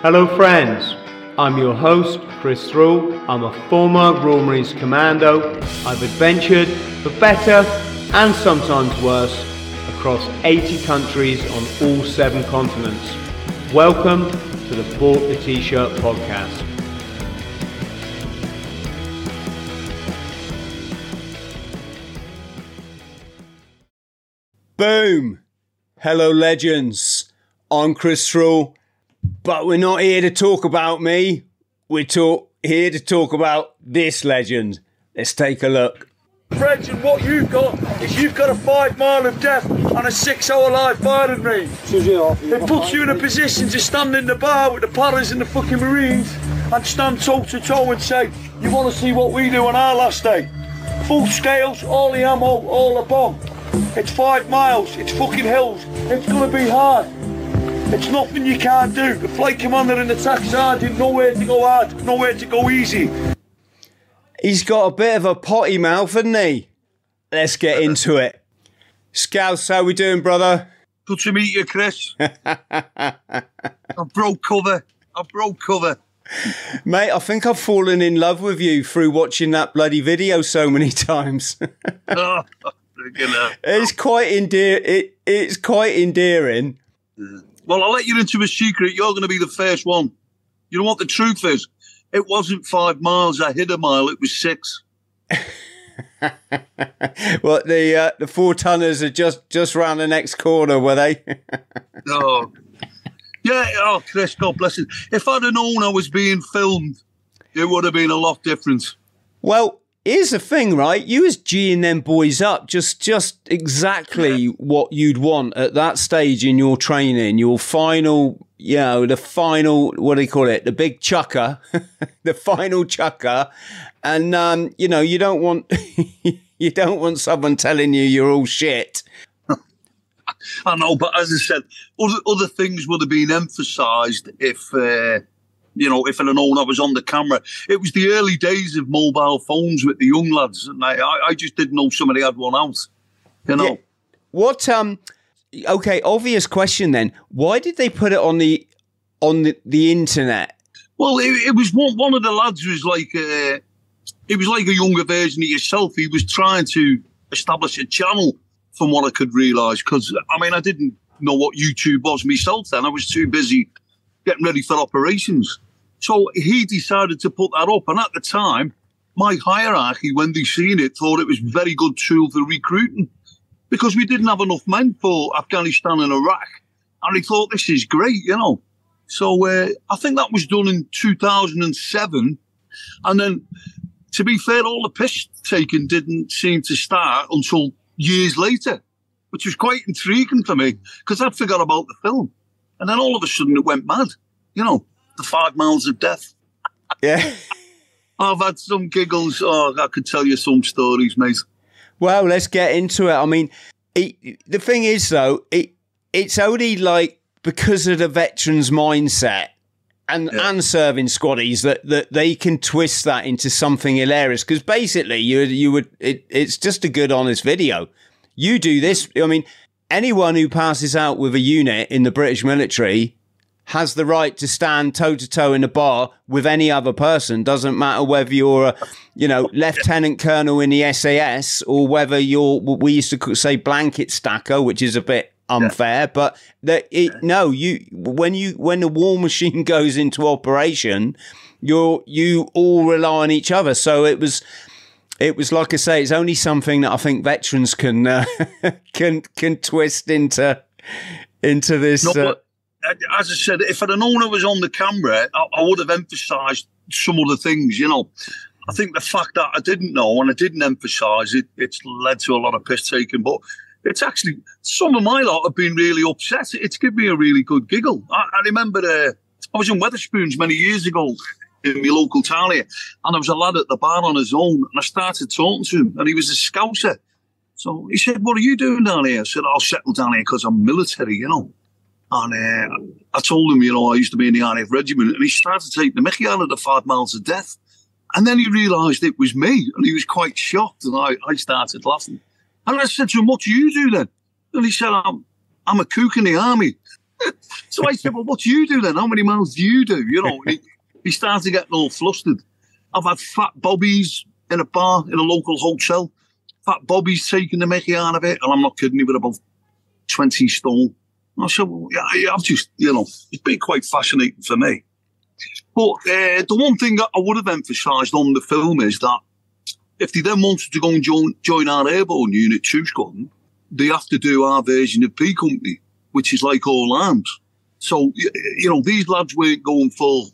Hello friends, I'm your host Chris Thrall. I'm a former Royal Marines Commando. I've adventured for better and sometimes worse across 80 countries on all 7 continents. Welcome to the Bought the T-Shirt podcast. Boom! Hello legends, I'm Chris Thrall, but we're not here to talk about me, we're here to talk about this legend. Let's take a look. Friends, and what you've got is you've got a 5 mile of death and a 6-hour live firing range. It puts you in a position to stand in the bar with the Paras and the fucking Marines and stand toe to toe and say, you want to see what we do on our last day? Full scales, all the ammo, all the bomb. It's 5 miles, it's fucking hills, it's gonna be hard. It's nothing you can't do. The flight commander and the attack sergeant, nowhere to go hard, nowhere to go easy. He's got a bit of a potty mouth, hasn't he? Let's get into it. Scouts, how we doing, brother? Good to meet you, Chris. I broke cover. Mate, I think I've fallen in love with you through watching that bloody video so many times. It's quite it's quite endearing. Well, I'll let you into a secret. You're going to be the first one. You know what the truth is? It wasn't 5 miles. I hit a mile. It was 6. Well, the 4-tonners are just round the next corner, were they? Oh, yeah. Oh, Chris, God bless it. If I'd have known I was being filmed, it would have been a lot different. Well, here's the thing, right? You was G'ing them boys up, just exactly what you'd want at that stage in your training, your final, the final, what do you call it? The big chucker, the final chucker. And, you don't want, you don't want someone telling you you're all shit. I know, but as I said, other things would have been emphasised if I'd have known I was on the camera. It was the early days of mobile phones with the young lads, and I just didn't know somebody had one out. Yeah. What? Okay, obvious question then. Why did they put it on the internet? Well, it was one of the lads was like it was like a younger version of yourself. He was trying to establish a channel, from what I could realise, because I didn't know what YouTube was myself then. I was too busy getting ready for operations. So he decided to put that up. And at the time, my hierarchy, when they seen it, thought it was a very good tool for recruiting because we didn't have enough men for Afghanistan and Iraq. And he thought, this is great, So I think that was done in 2007. And then, to be fair, all the piss taking didn't seem to start until years later, which was quite intriguing for me because I'd forgot about the film. And then all of a sudden it went mad. The 5 miles of death. Yeah. I've had some giggles. Oh, I could tell you some stories, mate. Well, let's get into it. The thing is, though, it's only like because of the veterans' mindset and serving squaddies that they can twist that into something hilarious. Because basically, it's just a good, honest video. You do this. Anyone who passes out with a unit in the British military has the right to stand toe-to-toe in a bar with any other person. Doesn't matter whether you're a, lieutenant colonel in the SAS or whether we used to say blanket stacker, which is a bit unfair, but when the war machine goes into operation, you all rely on each other. So it was like I say, it's only something that I think veterans can twist into this. No, as I said, if I'd have known I was on the camera, I would have emphasised some other things, I think the fact that I didn't know and I didn't emphasise it, it's led to a lot of piss taking. But it's actually, some of my lot have been really upset. It's given me a really good giggle. I remember I was in Wetherspoons many years ago in my local town here, and there was a lad at the bar on his own, and I started talking to him, and he was a scouser. So he said, what are you doing down here? I said, I'll settle down here because I'm military, And I told him, I used to be in the RAF regiment, and he started taking the mickey out of the 5 miles of death. And then he realised it was me, and he was quite shocked, and I started laughing. And I said to him, what do you do then? And he said, I'm a cook in the army. So I said, well, what do you do then? How many miles do you do? You know, he started getting all flustered. I've had fat bobbies in a bar, in a local hotel. Fat bobbies taking the mickey out of it. And I'm not kidding you, but about 20 stone. And I said, well, yeah, I've just, you know, it's been quite fascinating for me. But the one thing that I would have emphasised on the film is that if they then wanted to go and join our airborne unit, 2 Squadron, they have to do our version of P Company, which is like all arms. So, you know, these lads weren't going for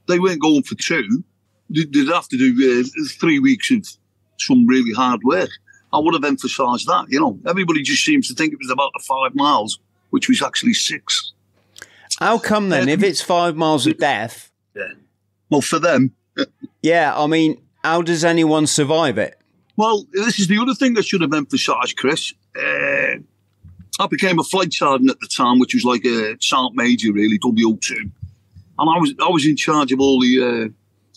2. They'd have to do 3 weeks of some really hard work. I would have emphasised that, you know. Everybody just seems to think it was about the 5 miles, which was actually 6. How come then, if it's 5 miles of death? Yeah. Well, for them. Yeah, I mean, how does anyone survive it? Well, this is the other thing I should have emphasised, Chris. I became a flight sergeant at the time, which was like a sergeant major, really, W02. And I was in charge of all the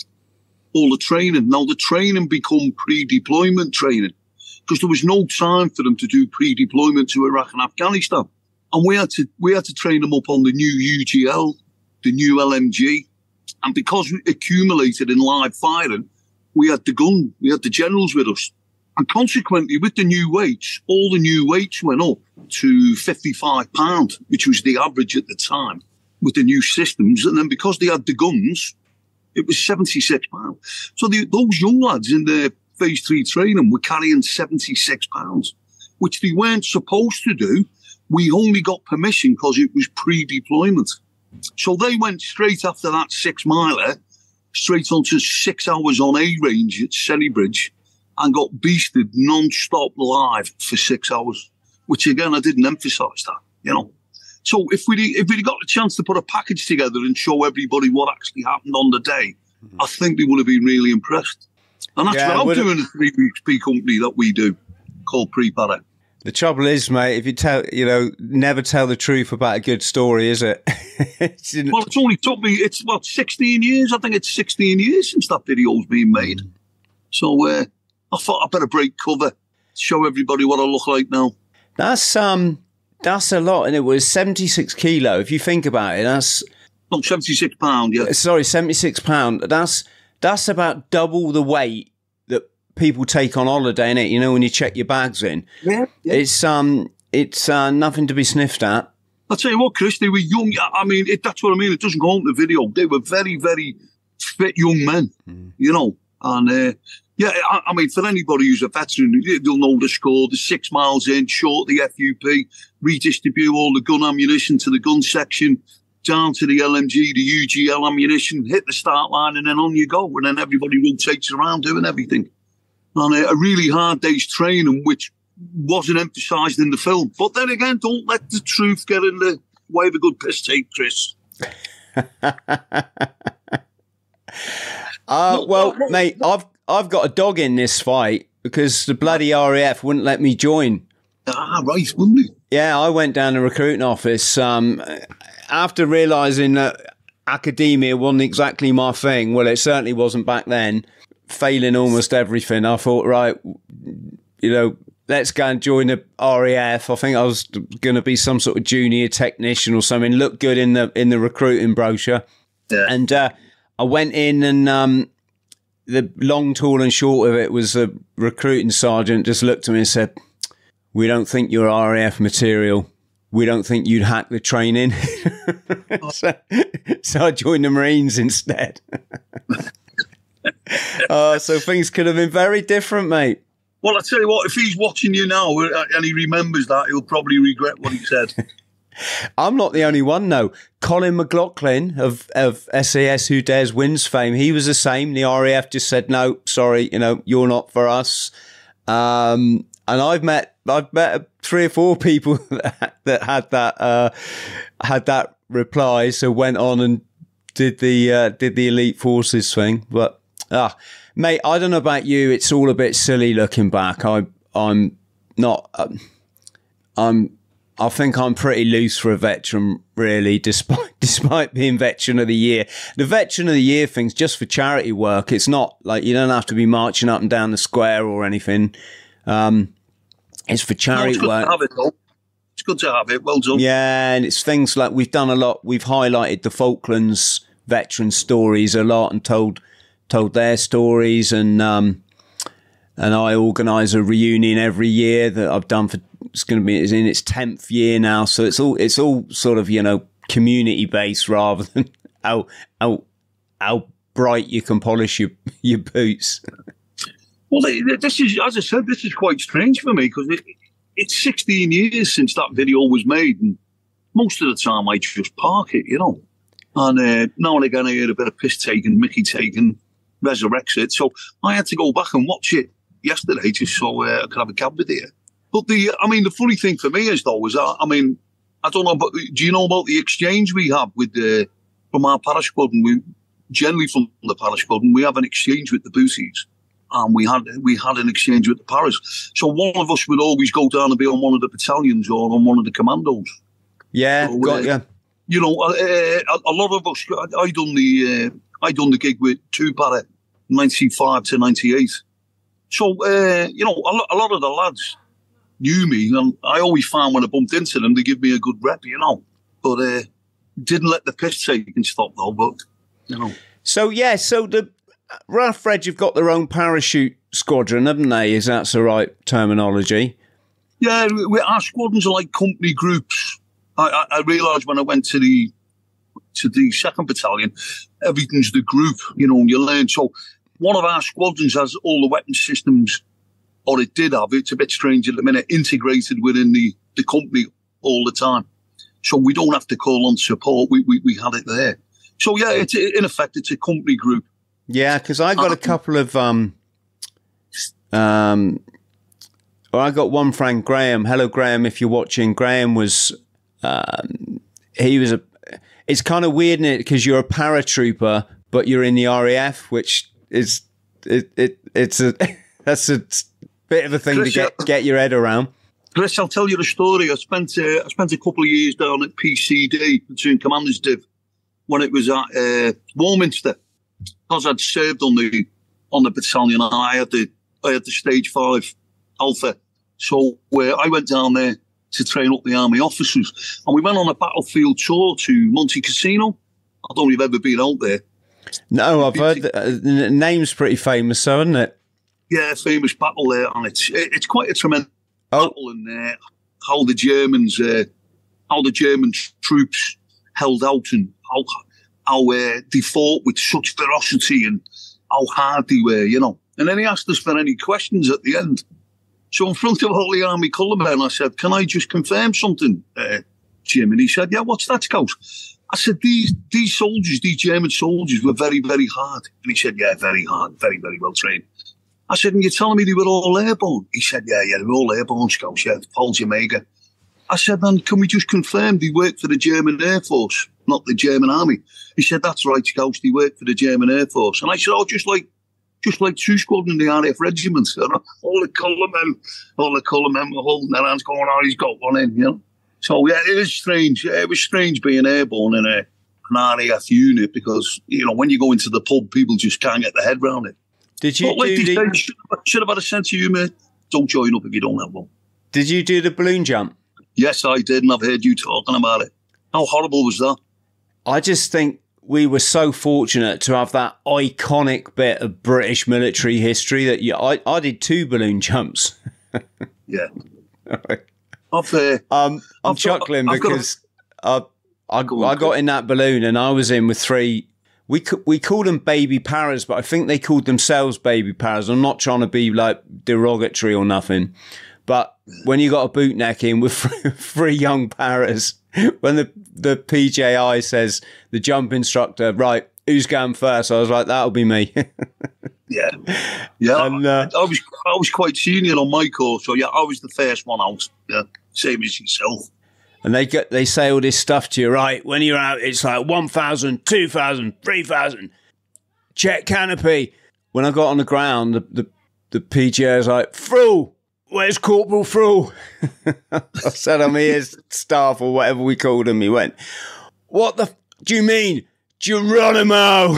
training. Now, the training become pre-deployment training because there was no time for them to do pre-deployment to Iraq and Afghanistan. And we had to train them up on the new UGL, the new LMG. And because we accumulated in live firing, we had the generals with us. And consequently, with the new weights, all the new weights went up to 55 pounds, which was the average at the time with the new systems. And then because they had the guns, it was 76 pounds. So those young lads in their phase 3 training were carrying 76 pounds, which they weren't supposed to do. We only got permission because it was pre-deployment. So they went straight after that 6 miler, straight onto 6 hours on A range at Sennybridge and got beasted non-stop live for 6 hours, which again, I didn't emphasise that, you know. So if we'd got the chance to put a package together and show everybody what actually happened on the day, I think they would have been really impressed. And that's what I'm doing, a 3 weeks P Company that we do called Pre-Para. The trouble is, mate, if you never tell the truth about a good story, is it? Well, it's only took me, 16 years. I think it's 16 years since that video's been made. So I thought I'd better break cover, show everybody what I look like now. That's a lot, and it was 76 kilo. If you think about it, that's... No, 76 pounds, yeah. Sorry, 76 pounds. That's about double the weight that people take on holiday, innit? You know, when you check your bags in. Yeah. It's nothing to be sniffed at. I'll tell you what, Chris, they were young. I mean, that's what I mean. It doesn't go on the video. They were very, very fit young men, you know. And, I mean, for anybody who's a veteran, they'll know the score. The 6 miles in, short the FUP, redistribute all the gun ammunition to the gun section, down to the LMG, the UGL ammunition, hit the start line, and then on you go. And then everybody rotates around doing everything. And a really hard day's training, which wasn't emphasised in the film. But then again, don't let the truth get in the way of a good piss take, Chris. Mate, I've got a dog in this fight because the bloody RAF wouldn't let me join. Ah, right, wouldn't he? Yeah, I went down to the recruiting office after realising that academia wasn't exactly my thing. Well, it certainly wasn't back then. Failing almost everything, I thought, right, you know, let's go and join the RAF. I think I was going to be some sort of junior technician or something. Looked good in the recruiting brochure. Yeah. And I went in and the long, tall and short of it was the recruiting sergeant just looked at me and said, "We don't think you're RAF material. We don't think you'd hack the training." so I joined the Marines instead. So things could have been very different, mate. Well, I tell you what, if he's watching you now and he remembers that, he'll probably regret what he said. I'm not the only one, though. Colin McLaughlin of SAS Who Dares Wins fame, he was the same. The RAF just said, no, sorry, you know, you're not for us. And I've met 3 or 4 people that had that reply, so went on and did the elite forces thing. But mate, I don't know about you. It's all a bit silly looking back. I'm not. I think I'm pretty loose for a veteran, really, despite being Veteran of the Year. The Veteran of the Year thing's just for charity work. It's not like you don't have to be marching up and down the square or anything. It's for charity work. It's good to have it. Well done. Yeah, and it's things like we've done a lot. We've highlighted the Falklands veteran stories a lot and told their stories, and I organise a reunion every year that I've done for. It's in its 10th year now, so it's all sort of community based rather than how bright you can polish your boots. Well, this is, as I said, this is quite strange for me because it's 16 years since that video was made, and most of the time I just park it, And now and again I hear a bit of piss taken, Mickey taken, resurrects it. So I had to go back and watch it yesterday just so I could have a gab with it. But the funny thing for me is though, I don't know, but do you know about the exchange we have with from our parish club, and we generally from the parish club, and we have an exchange with the Booties, and we had an exchange with the parish. So one of us would always go down and be on one of the battalions or on one of the commandos. Yeah, so, got you. A lot of us. I done the gig with Two Para, 95 to 98. So a lot of the lads knew me, and I always found when I bumped into them, they give me a good rep, But didn't let the piss taking stop though. But So the Rough Red, you've got their own parachute squadron, haven't they? Is that the right terminology? Yeah, our squadrons are like company groups. I realised when I went to the 2nd Battalion, everything's the group, and you learn. So one of our squadrons has all the weapon systems, or it did have, it's a bit strange at the minute, integrated within the company all the time. So we don't have to call on support. We had it there. So yeah, it's in effect, it's a company group. Yeah, because I got a couple of I got one friend, Graham. Hello, Graham, if you're watching. Graham was it's kind of weird, isn't it? Because you're a paratrooper, but you're in the RAF, which is it's a that's a bit of a thing, Chris, to get your head around. Chris, I'll tell you the story. I spent a couple of years down at PCD, Platoon Commanders Div, when it was at Warminster, because I'd served on the battalion, and I had the stage 5 Alpha. So I went down there to train up the army officers, and we went on a battlefield tour to Monte Cassino. I don't know if you've ever been out there. No, I've heard the name's pretty famous, so isn't it? Yeah, famous battle there, and it's quite a tremendous battle, and how the German troops held out, and how they fought with such ferocity, and how hard they were, And then he asked us for any questions at the end. So in front of all the army colour men, I said, "Can I just confirm something, Jim?" And he said, "Yeah, what's that, Scout?" I said, these soldiers, these German soldiers, were very, very hard. And he said, "Yeah, very hard, very, very well trained." I said, "And you're telling me they were all airborne?" He said, Yeah, they were all airborne, Scouts, yeah, Paul Jamaica. I said, "Then can we just confirm they worked for the German Air Force, not the German Army?" He said, "That's right, Scouts, they worked for the German Air Force." And I said, "Oh, just like 2 squadron in the RAF regiment." All the colour men were holding their hands going, "Oh, he's got one in," So yeah, it is strange. Yeah, it was strange being airborne in an RAF unit, because, when you go into the pub, people just can't get their head around it. Did you should have had a sense of humour. Don't join up if you don't have one. Did you do the balloon jump? Yes, I did, and I've heard you talking about it. How horrible was that? I just think we were so fortunate to have that iconic bit of British military history that I did 2 balloon jumps. Yeah. I'm chuckling because I got in that balloon, and I was in with 3. We called them baby paras, but I think they called themselves baby paras. I'm not trying to be like derogatory or nothing, but when you got a boot neck in with 3 young paras, when the PJI says, the jump instructor, "Right, who's going first?" I was like, "That'll be me." Yeah. And, I was quite senior on my course, so yeah, I was the first one out. Yeah, same as yourself. And they say all this stuff to you, right? When you're out, it's like 1,000, 2,000, 3,000. Check canopy. When I got on the ground, the PGA was like, "Through, where's Corporal Through?" I said, "I'm here, staff," or whatever we called him. He went, "What do you mean, Geronimo?"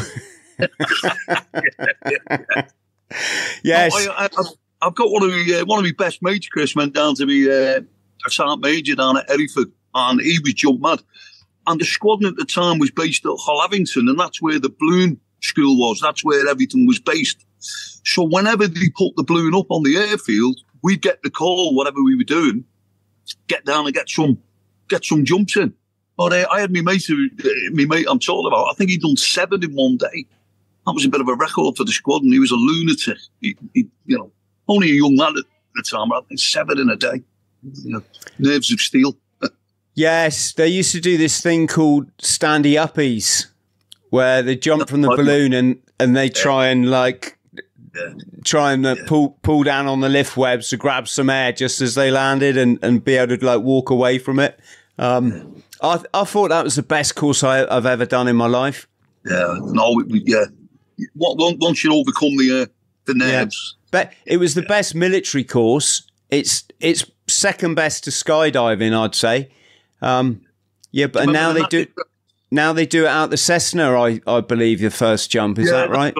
Yes. I've got one of my best mates, Chris, went down to be a sergeant major down at Hereford, and he was jump mad. And the squadron at the time was based at Hull Avington, and that's where the balloon school was. That's where everything was based. So whenever they put the balloon up on the airfield, we'd get the call, whatever we were doing, get down and get some jumps in. But I had my mate I'm talking about, I think he'd done 7 in one day. That was a bit of a record for the squad, and he was a lunatic. He only a young lad at the time, but I think 7 in a day. Nerves of steel. Yes, they used to do this thing called standy uppies, where they jump from the balloon and they try and pull down on the lift webs to grab some air just as they landed and be able to walk away from it. I thought that was the best course I've ever done in my life. Yeah, Once you overcome the nerves, but it was the best military course. It's second best to skydiving, I'd say. But now they do. Now they do it out the Cessna, I believe, the first jump. Is that right?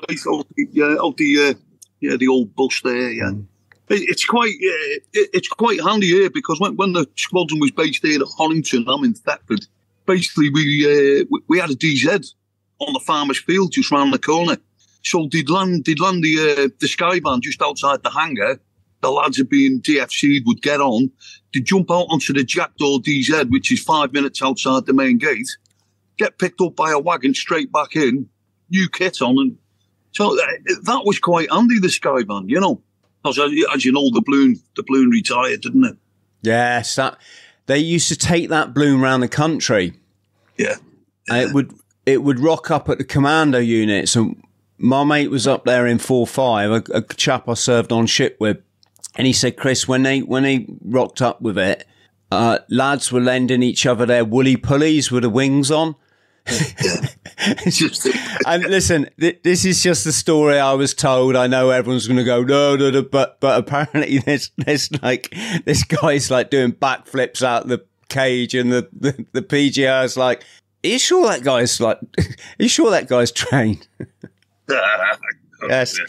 The old bus there. Yeah, it's quite handy here because when the squadron was based here at Horrington, I'm in Thetford. Basically, we had a DZ on the farmer's field just round the corner. So they'd land the Skyvan just outside the hangar. The lads are being DFC'd, would get on. They'd jump out onto the Jackdaw DZ, which is 5 minutes outside the main gate, get picked up by a wagon straight back in, new kit on. And so that was quite handy, the Skyvan, Because as you know, the balloon retired, didn't it? Yes, they used to take that balloon around the country. Yeah. And it would rock up at the commando unit. So my mate was up there in 4-5, a chap I served on ship with. And he said, Chris, when they rocked up with it, lads were lending each other their woolly pulleys with the wings on. And listen, this is just the story I was told. I know everyone's going to go, no, but apparently there's this guy's doing backflips out the cage, and the PGR's like, are you sure that guy's trained? Yes.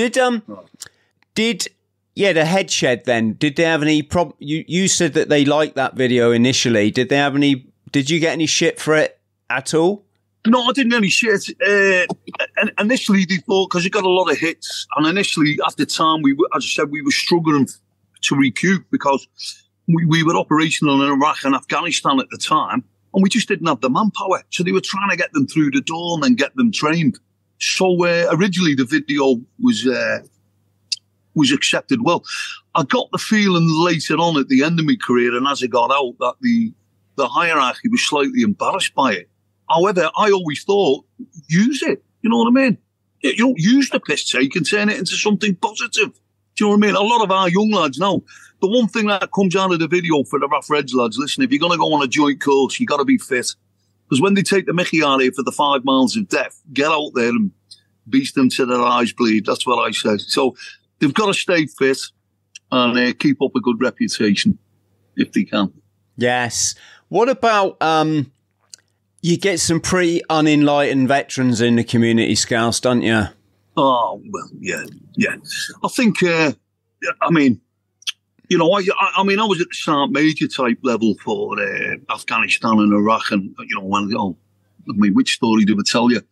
The head shed then, did they have any you said that they liked that video initially. Did you get any shit for it at all? No, I didn't get any shit. And initially they thought, because it got a lot of hits, and initially at the time, as I said, we were struggling to recoup because we were operational in Iraq and Afghanistan at the time, and we just didn't have the manpower. So they were trying to get them through the door and then get them trained. So originally the video was accepted well. I got the feeling later on at the end of my career, and as I got out, that the hierarchy was slightly embarrassed by it. However, I always thought, use it. You know what I mean? You don't use the piss take and turn it into something positive. Do you know what I mean? A lot of our young lads now, the one thing that comes out of the video for the Rough Reds lads, listen, if you're going to go on a joint course, you got to be fit. Because when they take the mickey out here for the 5 miles of death, get out there and beast them till their eyes bleed. That's what I say. So they've got to stay fit and keep up a good reputation if they can. Yes. What about you get some pretty unenlightened veterans in the community, Scouse, don't you? Oh, well, yeah. I think, I was at the sergeant major type level for Afghanistan and Iraq, and which story do I tell you?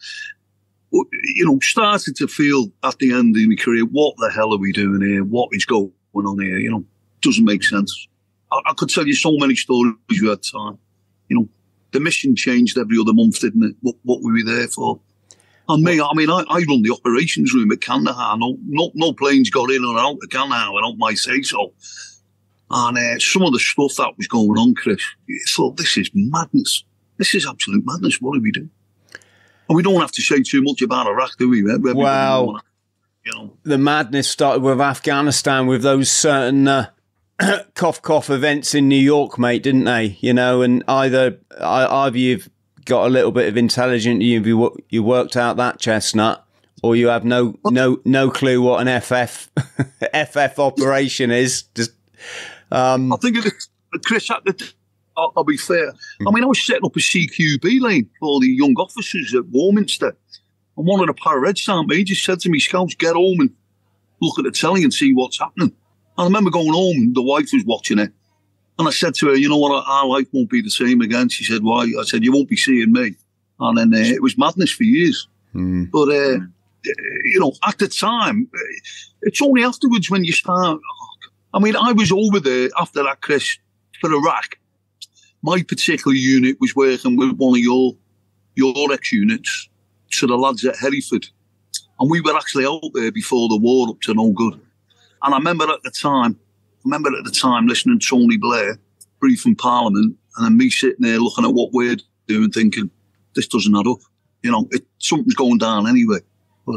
Started to feel at the end of my career, what the hell are we doing here? What is going on here? Doesn't make sense. I could tell you so many stories we had time. The mission changed every other month, didn't it? What were we there for? And me, I run the operations room at Kandahar. No planes got in or out of Kandahar without my say-so. And some of the stuff that was going on, Chris, I thought, this is madness. This is absolute madness. What are we doing? And we don't have to say too much about Iraq, do we? Well, the madness started with Afghanistan, with those certain cough events in New York, mate, didn't they? And either you've got a little bit of intelligence, you worked out that chestnut, or you have no clue what an FF operation is. Just, I think Chris, I'll be fair. I was setting up a CQB lane for the young officers at Warminster, and one of the para-red sergeant majors said to me, "Scouts, get home and look at the telly and see what's happening." I remember going home, and the wife was watching it, And I said to her, you know what, our life won't be the same again. She said, why? I said, you won't be seeing me. And then it was madness for years. But, you know, at the time, it's only afterwards when you start. I mean, I was over there after that, Chris, for Iraq. My particular unit was working with one of your ex-units, so the lads at Hereford. And we were actually out there before the war, up to no good. And I remember at the time listening to Tony Blair briefing Parliament, and then me sitting there looking at what we're doing, thinking, this doesn't add up. You know, something's going down anyway. But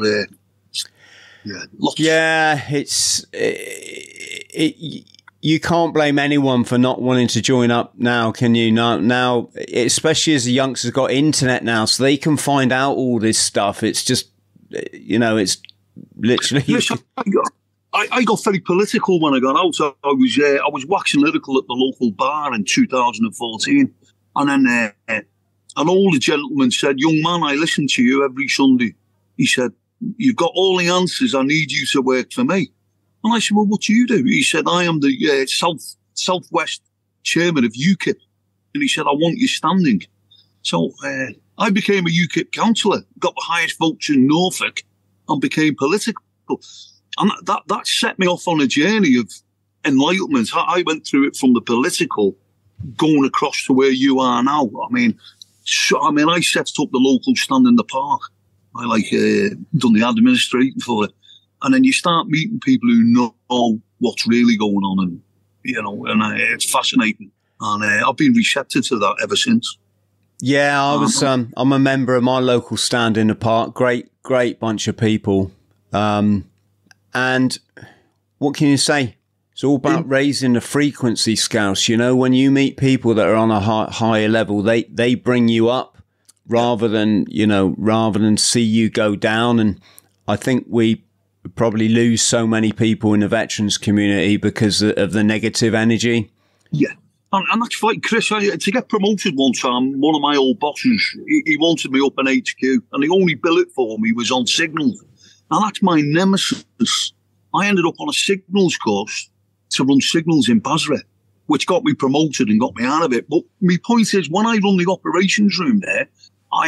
you can't blame anyone for not wanting to join up now, can you? Now, especially as the youngsters got internet now, so they can find out all this stuff. It's just, you know, it's literally. Listen, I got very political when I got out. I was waxing lyrical at the local bar in 2014, and then an older gentleman said, "Young man, I listen to you every Sunday." He said, "You've got all the answers. I need you to work for me." And I said, "Well, what do you do?" He said, "I am the Southwest chairman of UKIP." And he said, "I want you standing." So I became a UKIP councillor, got the highest votes in Norfolk, and became political. And that set me off on a journey of enlightenment. I went through it from the political, going across to where you are now. I mean, I set up the local stand in the park. I done the administrating for it. And then you start meeting people who know what's really going on, and you know, and it's fascinating. And I've been receptive to that ever since. Yeah, I'm a member of my local stand in the park. Great bunch of people. And what can you say? It's all about raising the frequency, Scouse. You know, when you meet people that are on a higher level, they bring you up rather than see you go down. And I think we probably lose so many people in the veterans community because of the negative energy. Yeah. And that's right, Chris. To get promoted one time, one of my old bosses, he wanted me up in HQ, and the only billet for me was on signals. Now, that's my nemesis. I ended up on a signals course to run signals in Basra, which got me promoted and got me out of it. But my point is, when I run the operations room there, I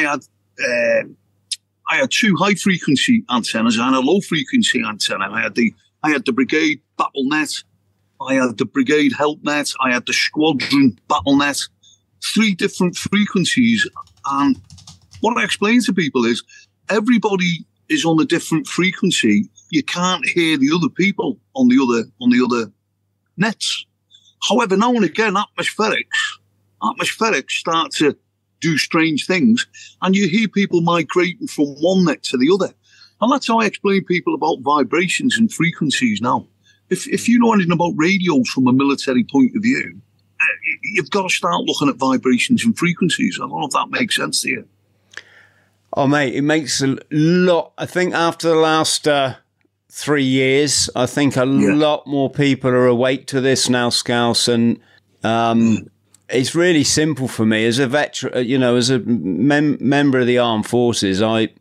had two high-frequency antennas. I had a low-frequency antenna. I had the brigade battle net. I had the brigade help net. I had the squadron battle net. 3 different frequencies. And what I explain to people is everybody is on a different frequency. You can't hear the other people on the other nets. However, now and again, atmospherics start to do strange things, and you hear people migrating from one net to the other. And that's how I explain people about vibrations and frequencies now. If you know anything about radios from a military point of view, you've got to start looking at vibrations and frequencies. I don't know if that makes sense to you. Oh, mate, it makes a lot. I think after the last 3 years, I think a lot more people are awake to this now, Scouse. And it's really simple for me as a veteran, you know, as a member of the armed forces.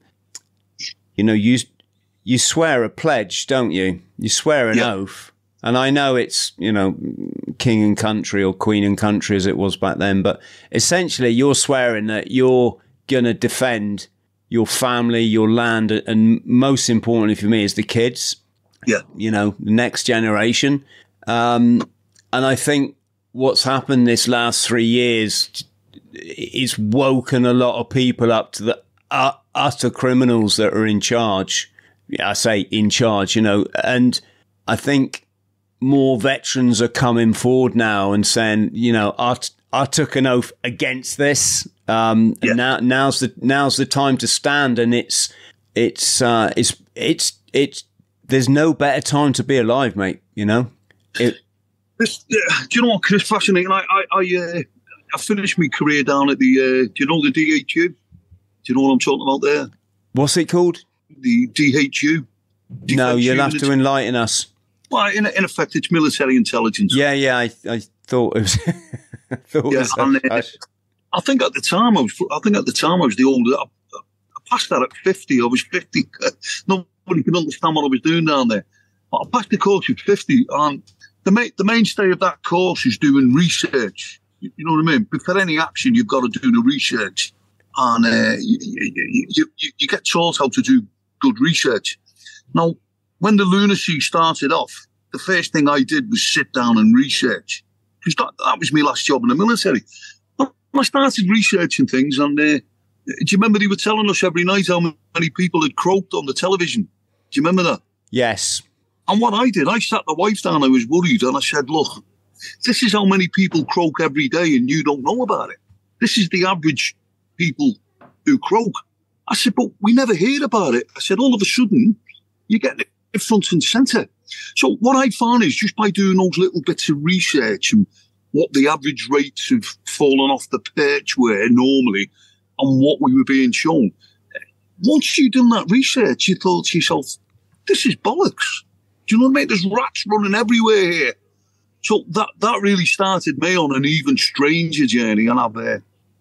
You swear a pledge, don't you? You swear an oath. And I know it's, you know, king and country or queen and country as it was back then. But essentially, you're swearing that you're going to defend your family, your land, and most importantly for me is the kids. Yeah. You know, the next generation. And I think what's happened this last 3 years is woken a lot of people up to the utter criminals that are in charge. Yeah, I say in charge, you know, and I think more veterans are coming forward now and saying, you know, I took an oath against this. And now's the time to stand, and it's there's no better time to be alive, mate. You know. Do you know what, Chris? Fascinating. I finished my career down at the. Do you know the DHU? Do you know what I'm talking about there? What's it called? The DHU. No, you'll have to enlighten us. Well, in effect, it's military intelligence. Yeah. I thought it was. I think at the time I was the older. I passed that at 50. I was 50. Nobody could understand what I was doing down there. But I passed the course at 50, and the mainstay of that course is doing research. You know what I mean? Before any action, you've got to do the research, and you get taught how to do good research. Now, when the lunacy started off, the first thing I did was sit down and research, because that was my last job in the military. I started researching things, and do you remember they were telling us every night how many people had croaked on the television? Do you remember that? Yes. And what I did, I sat the wife down, I was worried, and I said, look, this is how many people croak every day and you don't know about it. This is the average people who croak. I said, but we never hear about it. I said, all of a sudden, you get it front and centre. So what I found is just by doing those little bits of research and what the average rates of falling off the perch were normally and what we were being shown, once you'd done that research, you thought to yourself, this is bollocks. Do you know what I mean? There's rats running everywhere here. So that really started me on an even stranger journey, and I've been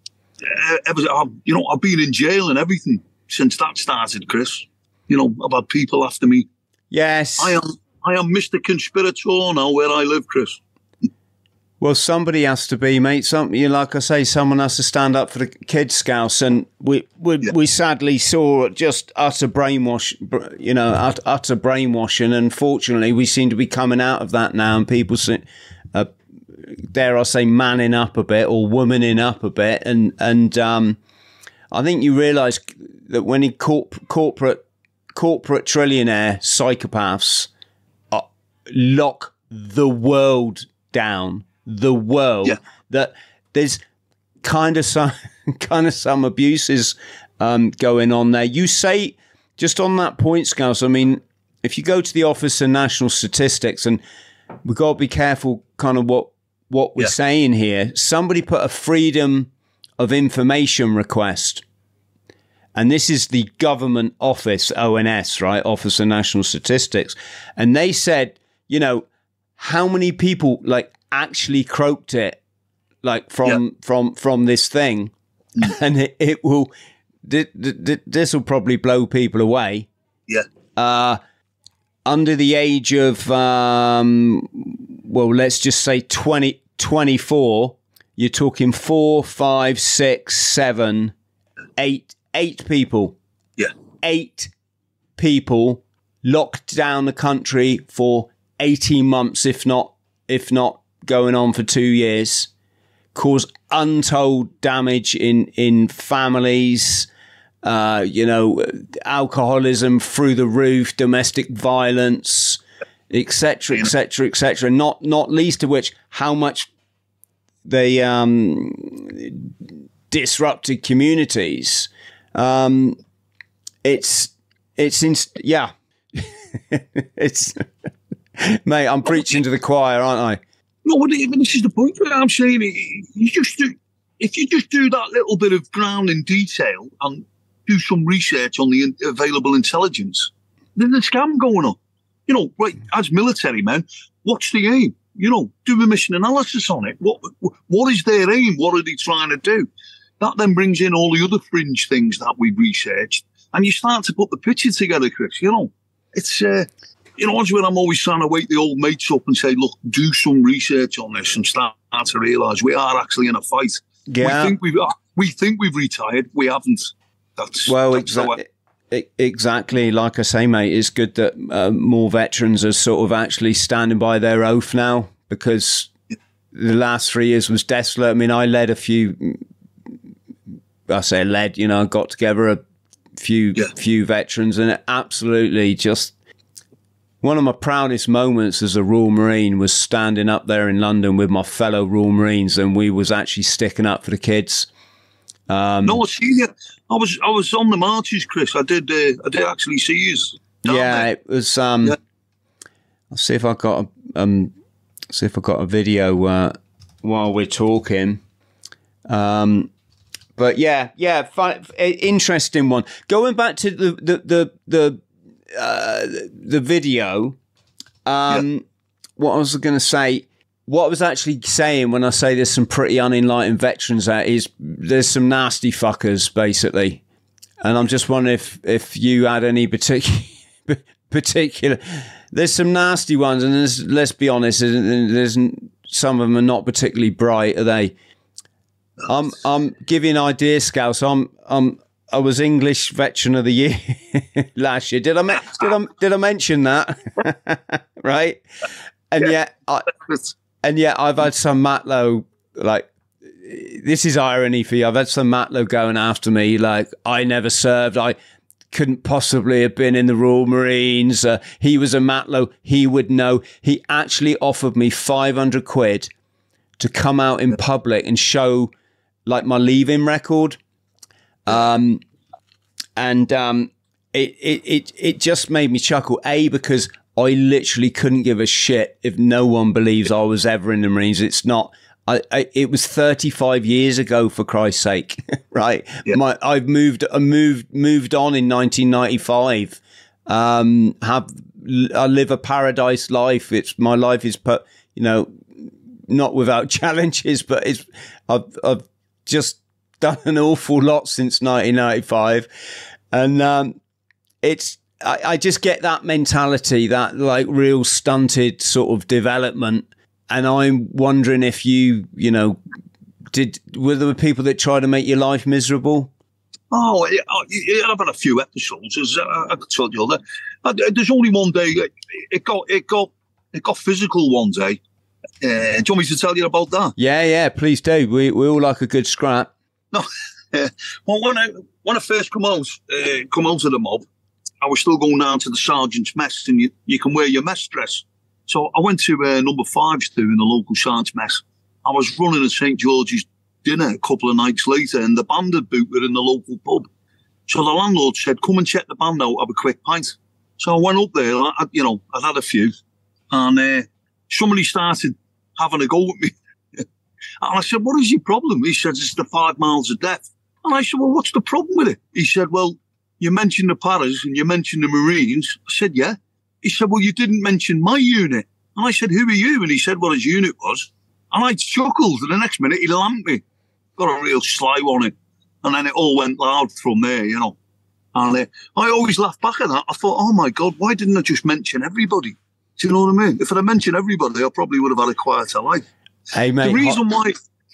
in jail and everything since that started, Chris. You know, I've had people after me. Yes. I am Mr. Conspirator now where I live, Chris. Well, somebody has to be, mate. Like I say, someone has to stand up for the kids, Scouse, and we sadly saw just utter brainwashing. And fortunately, we seem to be coming out of that now, and people, dare I say, manning up a bit or womaning up a bit, and I think you realise that when corporate trillionaire psychopaths lock the world down. That there's kind of some abuses going on there. You say, just on that point, Scouse, I mean, if you go to the Office of National Statistics, and we've got to be careful kind of what we're saying here, somebody put a freedom of information request, and this is the government office, ONS, right, Office of National Statistics, and they said, you know, how many people actually croaked it from this thing, and it will this will probably blow people away. Under the age of let's just say 24, you're talking 4, 5, 6, 7, 8 people. 8 people locked down the country for 18 months, if not going on for 2 years, cause untold damage in families, alcoholism through the roof, domestic violence, etc., etc., etc. Not least of which how much they disrupted communities. It's mate, I'm preaching to the choir, aren't I? No, but this is the point. I'm saying if you just do that little bit of ground in detail and do some research on the available intelligence, there's a scam going on. You know, right, as military men, what's the aim? You know, do a mission analysis on it. What is their aim? What are they trying to do? That then brings in all the other fringe things that we've researched, and you start to put the picture together, Chris. You know, it's that's when I'm always trying to wake the old mates up and say, look, do some research on this and start to realise we are actually in a fight. Yeah. We think we've retired. We haven't. Exactly. Like I say, mate, it's good that more veterans are sort of actually standing by their oath now, because the last 3 years was desolate. I mean, I led a few, I got together a few veterans, and it absolutely just, one of my proudest moments as a Royal Marine was standing up there in London with my fellow Royal Marines, and we was actually sticking up for the kids. No, I see you. I was on the marches, Chris. I did actually see you. Yeah, it was. I'll see if I got a video while we're talking. But yeah, interesting one. Going back to the video, what I was going to say, what I was actually saying when I say there's some pretty unenlightened veterans out is there's some nasty fuckers, basically. And I'm just wondering if you had any particular There's some nasty ones, and let's be honest, there's some of them are not particularly bright, are they? I'm giving idea, Scouse. I was English Veteran of the Year last year. Did I mention that? Right? And yet I've had some Matlow, like, this is irony for you. I've had some Matlow going after me, like, I never served. I couldn't possibly have been in the Royal Marines. He was a Matlow. He would know. He actually offered me 500 quid to come out in public and show, like, my leaving record. It just made me chuckle. A, because I literally couldn't give a shit if no one believes I was ever in the Marines. It's not. It was 35 years ago, for Christ's sake, right? Yeah. I've moved on in 1995. I live a paradise life. My life is, not without challenges, but I've just done an awful lot since 1995, and I just get that mentality, that like real stunted sort of development. And I'm wondering if were there people that tried to make your life miserable? Oh, I've had a few episodes. As I told you that there's only one day it got physical one day. Do you want me to tell you about that? Yeah, please do. We all like a good scrap. No, well, when I first come out of the mob, I was still going down to the sergeant's mess, and you can wear your mess dress. So I went to number 5's too in the local sergeant's mess. I was running a St. George's dinner a couple of nights later, and the band had boot were in the local pub. So the landlord said, "Come and check the band out, have a quick pint." So I went up there. I'd had a few, and somebody started having a go at me. And I said, "What is your problem?" He said, "It's the 5 miles of death." And I said, "Well, what's the problem with it?" He said, "Well, you mentioned the Paras and you mentioned the Marines." I said, "Yeah." He said, "Well, you didn't mention my unit." And I said, "Who are you?" And he said what his unit was. And I chuckled, and the next minute he lamped me. Got a real sly on it. And then it all went loud from there, And I always laugh back at that. I thought, oh my God, why didn't I just mention everybody? Do you know what I mean? If I'd have mentioned everybody, I probably would have had a quieter life. Hey, mate. The reason why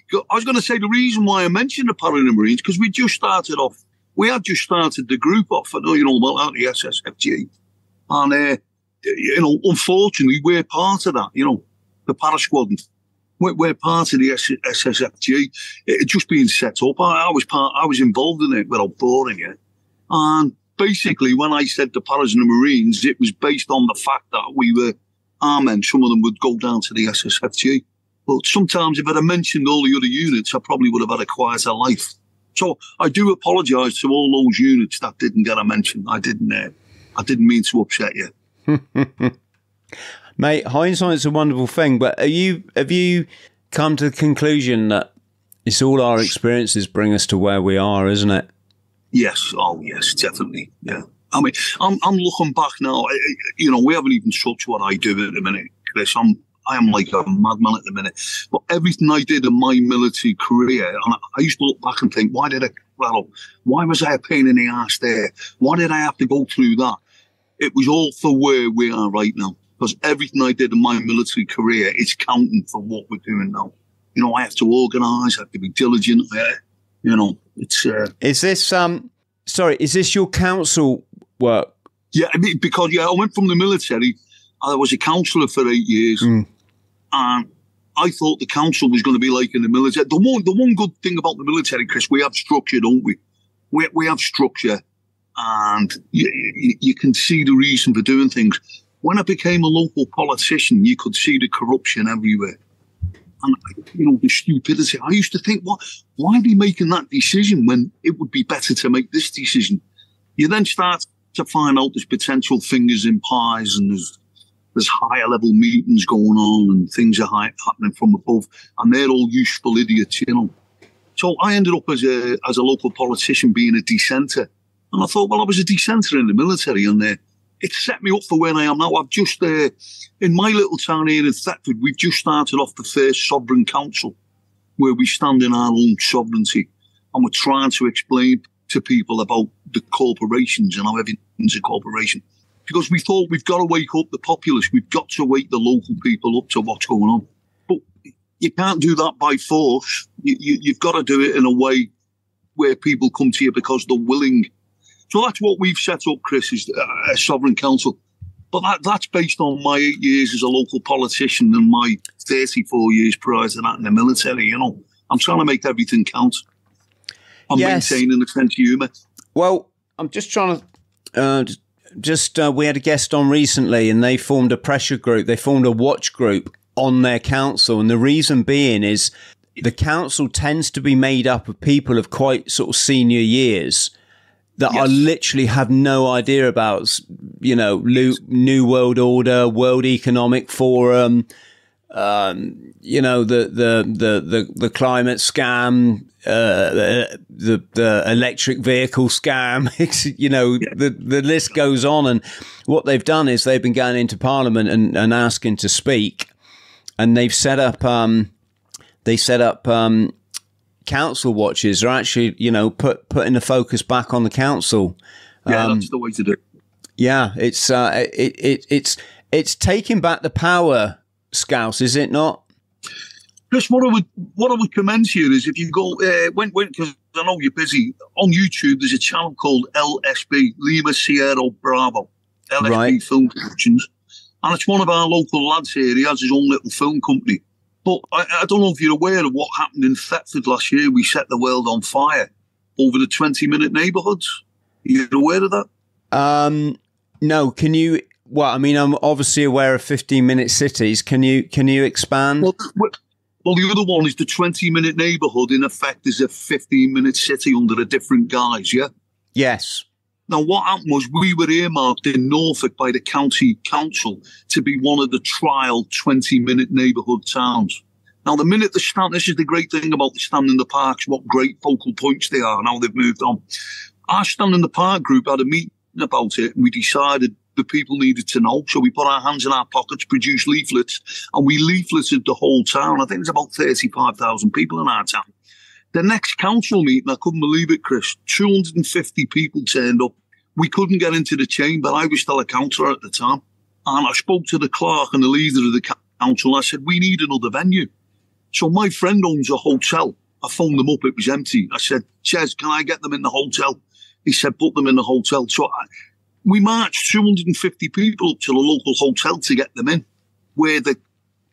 I mentioned the Marines, because we had just started the group off. I know you know about the SSFG. And, unfortunately, we're part of that, the Para Squadron. We're part of the SSFG. It had just been set up. I was involved in it without boring you. And basically, when I said the Paras and the Marines, it was based on the fact that we were our men. Some of them would go down to the SSFG. But sometimes if I'd have mentioned all the other units, I probably would have had a quieter life. So I do apologise to all those units that didn't get a mention. I didn't mean to upset you. Mate, hindsight's a wonderful thing, but have you come to the conclusion that it's all our experiences bring us to where we are, isn't it? Yes. Oh, yes, definitely. Yeah. I mean, I'm looking back now. We haven't even touched what I do at the minute, Chris. I am like a madman at the minute. But everything I did in my military career, and I used to look back and think, why was I a pain in the ass there? Why did I have to go through that? It was all for where we are right now. Because everything I did in my military career is counting for what we're doing now. I have to organise, I have to be diligent. It's... Is this your council work? Yeah, because I went from the military. I was a councillor for 8 years. And I thought the council was going to be like in the military. The one good thing about the military, Chris, we have structure, don't we? We have structure, and you can see the reason for doing things. When I became a local politician, you could see the corruption everywhere. And, the stupidity. I used to think, why are they making that decision when it would be better to make this decision? You then start to find out there's potential fingers in pies, and there's higher level meetings going on, and things are happening from above, and they're all useful idiots, So I ended up as a local politician being a dissenter. And I thought, I was a dissenter in the military, and it set me up for where I am now. I've just, in my little town here in Thetford, we've just started off the first sovereign council where we stand in our own sovereignty, and we're trying to explain to people about the corporations and how everything's a corporation. because we thought we've got to wake up the populace. We've got to wake the local people up to what's going on. But you can't do that by force. You've got to do it in a way where people come to you because they're willing. So that's what we've set up, Chris, is a sovereign council. But that's based on my 8 years as a local politician and my 34 years prior to that in the military. You know, I'm trying to make everything count. I'm maintaining a sense of humour. Well, I'm just trying to. We had a guest on recently, and they formed a pressure group. They formed a watch group on their council, and the reason being is the council tends to be made up of people of quite sort of senior years that I literally have no idea about, you know, New World Order, World Economic Forum, you know, the climate scam, the electric vehicle scam, you know, the list goes on. And what they've done is they've been going into Parliament and asking to speak, and they've set up council watches are actually, you know, putting the focus back on the council. Yeah, that's the way to do it. Yeah, it's taking back the power, Scouse, is it not? Chris, what I would commend here is if you go, because I know you're busy, on YouTube, there's a channel called LSB, Lima Sierra Bravo, LSB Film Productions. And it's one of our local lads here. He has his own little film company. But I don't know if you're aware of what happened in Thetford last year. We set the world on fire over the 20-minute neighbourhoods. Are you aware of that? No. Can you? Well, I mean, I'm obviously aware of 15-minute cities. Can you expand? Well, the other one is the 20-minute neighbourhood. In effect, is a 15-minute city under a different guise. Yeah. Yes. Now, what happened was we were earmarked in Norfolk by the county council to be one of the trial 20-minute neighbourhood towns. Now, the minute the stand, this is the great thing about the Stand in the Parks, what great focal points they are and how they've moved on. Our Stand in the Park group had a meeting about it, and we decided the people needed to know. So we put our hands in our pockets, produced leaflets, and we leafleted the whole town. I think there's about 35,000 people in our town. The next council meeting, I couldn't believe it, Chris, 250 people turned up. We couldn't get into the chamber. I was still a councillor at the time. And I spoke to the clerk and the leader of the council. I said, we need another venue. So my friend owns a hotel. I phoned them up. It was empty. I said, Ches, can I get them in the hotel? He said, put them in the hotel. So we marched 250 people up to the local hotel to get them in, where the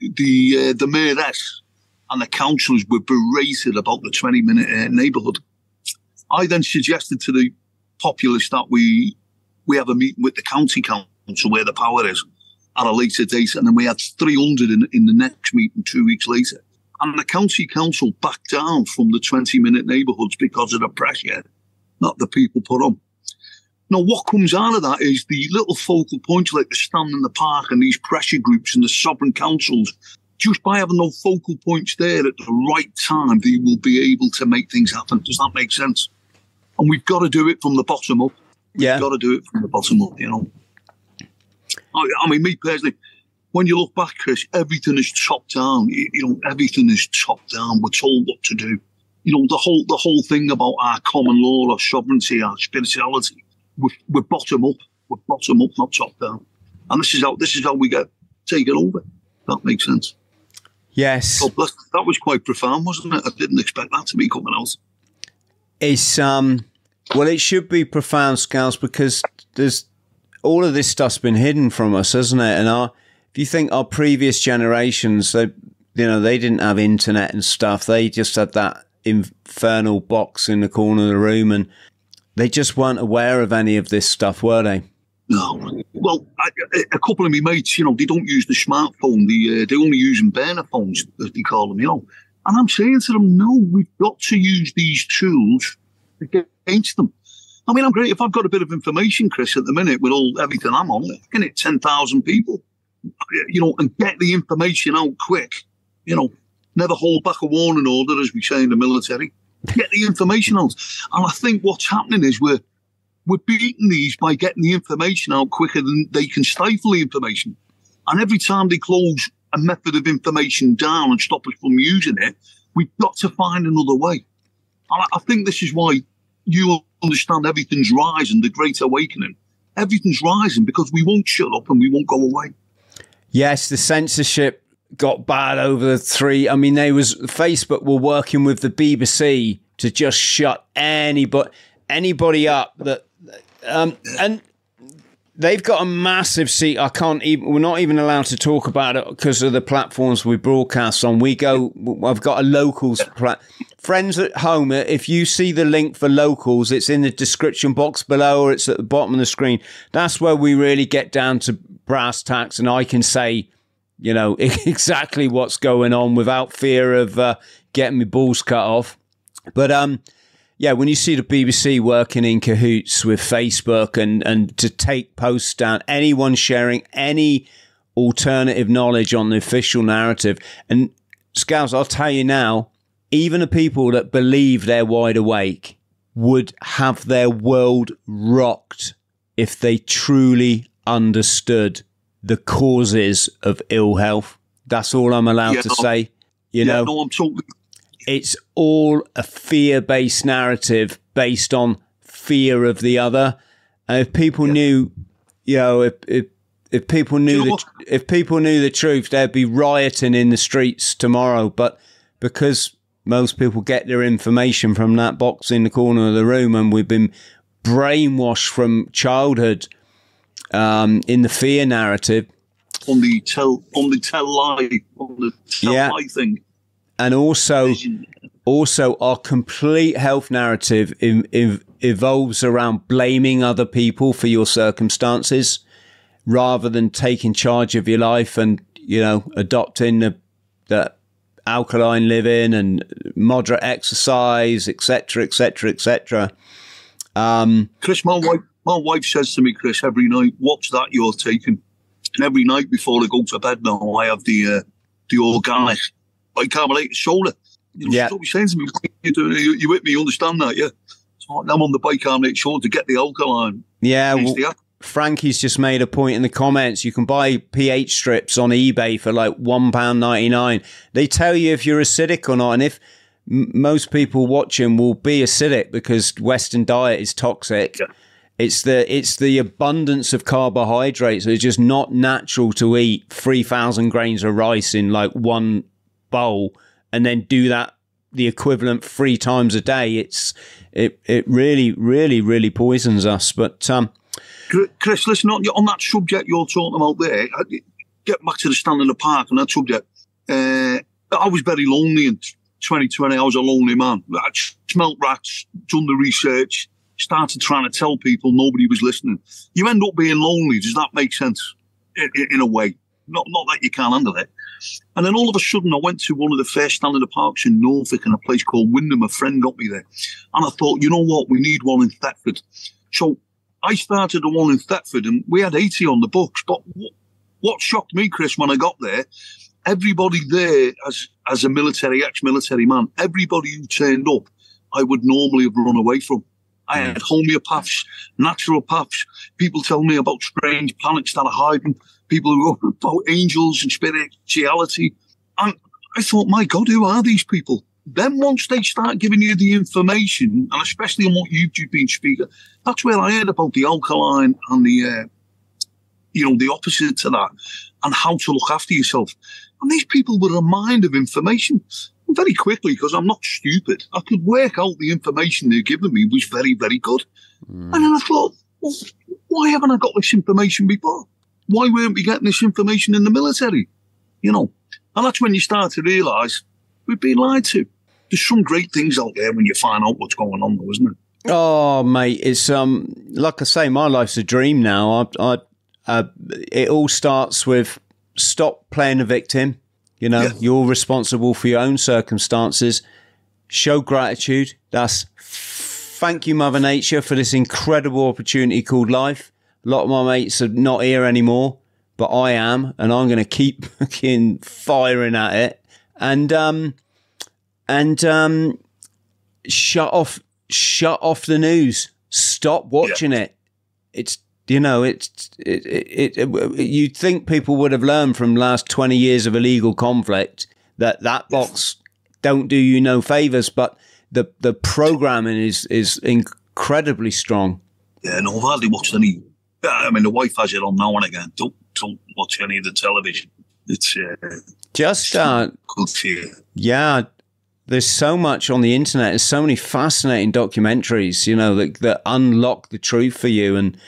mayoress and the councillors were berated about the 20-minute neighbourhood. I then suggested to the populace that we have a meeting with the county council where the power is at a later date, and then we had 300 in the next meeting 2 weeks later. And the county council backed down from the 20-minute neighbourhoods because of the pressure that the people put on. Now, what comes out of that is the little focal points like the Stand in the Park and these pressure groups and the sovereign councils. Just by having those focal points there at the right time, they will be able to make things happen. Does that make sense? And we've got to do it from the bottom up. Yeah. We've got to do it from the bottom up, you know. I mean, me personally, when you look back, Chris, everything is chopped down. You know, everything is chopped down. We're told what to do. You know, the whole thing about our common law, our sovereignty, our spirituality, we're bottom up. We're bottom up, not top down. And this is how we get taken over. That makes sense. Yes. God bless. That was quite profound, wasn't it? I didn't expect that to be coming out. It's well, it should be profound, Scales, because there's all of this stuff's been hidden from us, hasn't it? And if you think our previous generations, they didn't have internet and stuff. They just had that infernal box in the corner of the room, and they just weren't aware of any of this stuff, were they? No. Well, a couple of my mates, you know, they don't use the smartphone. They only use burner phones, as they call them, you know. And I'm saying to them, no, we've got to use these tools against them. I mean, I'm great. If I've got a bit of information, Chris, at the minute with everything I'm on, I can hit 10,000 people, you know, and get the information out quick. You know, never hold back a warning order, as we say in the military. Get the information out. And I think what's happening is we're beating these by getting the information out quicker than they can stifle the information. And every time they close a method of information down and stop us from using it, we've got to find another way. And I think this is why you understand everything's rising, the Great Awakening. everything's rising because we won't shut up and we won't go away. Yes, the censorship got bad over the three. I mean, Facebook were working with the BBC to just shut anybody up that, and they've got a massive seat. We're not even allowed to talk about it because of the platforms we broadcast on. I've got a locals friends at home. If you see the link for locals, it's in the description box below, or it's at the bottom of the screen. That's where we really get down to brass tacks, and I can say, exactly what's going on without fear of getting my balls cut off. But when you see the BBC working in cahoots with Facebook and to take posts down, anyone sharing any alternative knowledge on the official narrative, and Scouts, I'll tell you now, even the people that believe they're wide awake would have their world rocked if they truly understood the causes of ill health. That's all I'm allowed to say. No, I'm totally. It's all a fear-based narrative based on fear of the other. And if people knew, if people knew the truth, they'd be rioting in the streets tomorrow. But because most people get their information from that box in the corner of the room, and we've been brainwashed from childhood in the fear narrative, on the tell lie thing. And also our complete health narrative evolves around blaming other people for your circumstances rather than taking charge of your life and, adopting the alkaline living and moderate exercise, etc., etc., etc. Chris, my wife says to me, Chris, every night, what's that you're taking? And every night before I go to bed now, I have the organic bicarbonate soda. She's always saying to me, what are you doing? You with me? You understand that, yeah? So I'm on the bicarbonate soda to get the alkaline. Yeah, Frankie's just made a point in the comments. You can buy pH strips on eBay for like £1.99. They tell you if you're acidic or not, and if most people watching will be acidic because Western diet is toxic. Yeah. It's the abundance of carbohydrates. It's just not natural to eat 3,000 grains of rice in like one bowl and then do that the equivalent 3 times a day. It really, really, really poisons us. But Chris, listen, on that subject you're talking about there, get back to the stand in the park on that subject. I was very lonely in 2020. I was a lonely man. I smelt rats, done the research, started trying to tell people, nobody was listening. You end up being lonely. Does that make sense? In a way. Not that you can't handle it. And then all of a sudden, I went to one of the first stand in the parks in Norfolk in a place called Wyndham. A friend got me there. And I thought, you know what? We need one in Thetford. So I started the one in Thetford, and we had 80 on the books. But what shocked me, Chris, when I got there, everybody there, as a ex-military man, everybody who turned up, I would normally have run away from. I had homeopaths, naturopaths, people telling me about strange planets that are hiding, people who wrote about angels and spirituality. And I thought, my God, who are these people? Then once they start giving you the information, and especially on what you've been speaking, that's where I heard about the alkaline and the opposite to that, and how to look after yourself. And these people were a mind of information. Very quickly, because I'm not stupid, I could work out the information they're giving me was very, very good. And then I thought, well, why haven't I got this information before? Why weren't we getting this information in the military? And that's when you start to realise we've been lied to. There's some great things out there when you find out what's going on, though, isn't it? Oh, mate, it's like I say, my life's a dream now. It all starts with stop playing the victim. You're responsible for your own circumstances. Show gratitude. That's thank you, Mother Nature, for this incredible opportunity called life. A lot of my mates are not here anymore, but I am, and I'm going to keep fucking firing at it. And shut off the news. Stop watching it. It's you'd think people would have learned from the last 20 years of illegal conflict that box don't do you no favors, but the programming is incredibly strong. Yeah, no, I've hardly watched any I mean, the wife has it on now and again. Don't watch any of the television. It's just good for you. Yeah, there's so much on the internet. There's so many fascinating documentaries, that unlock the truth for you, and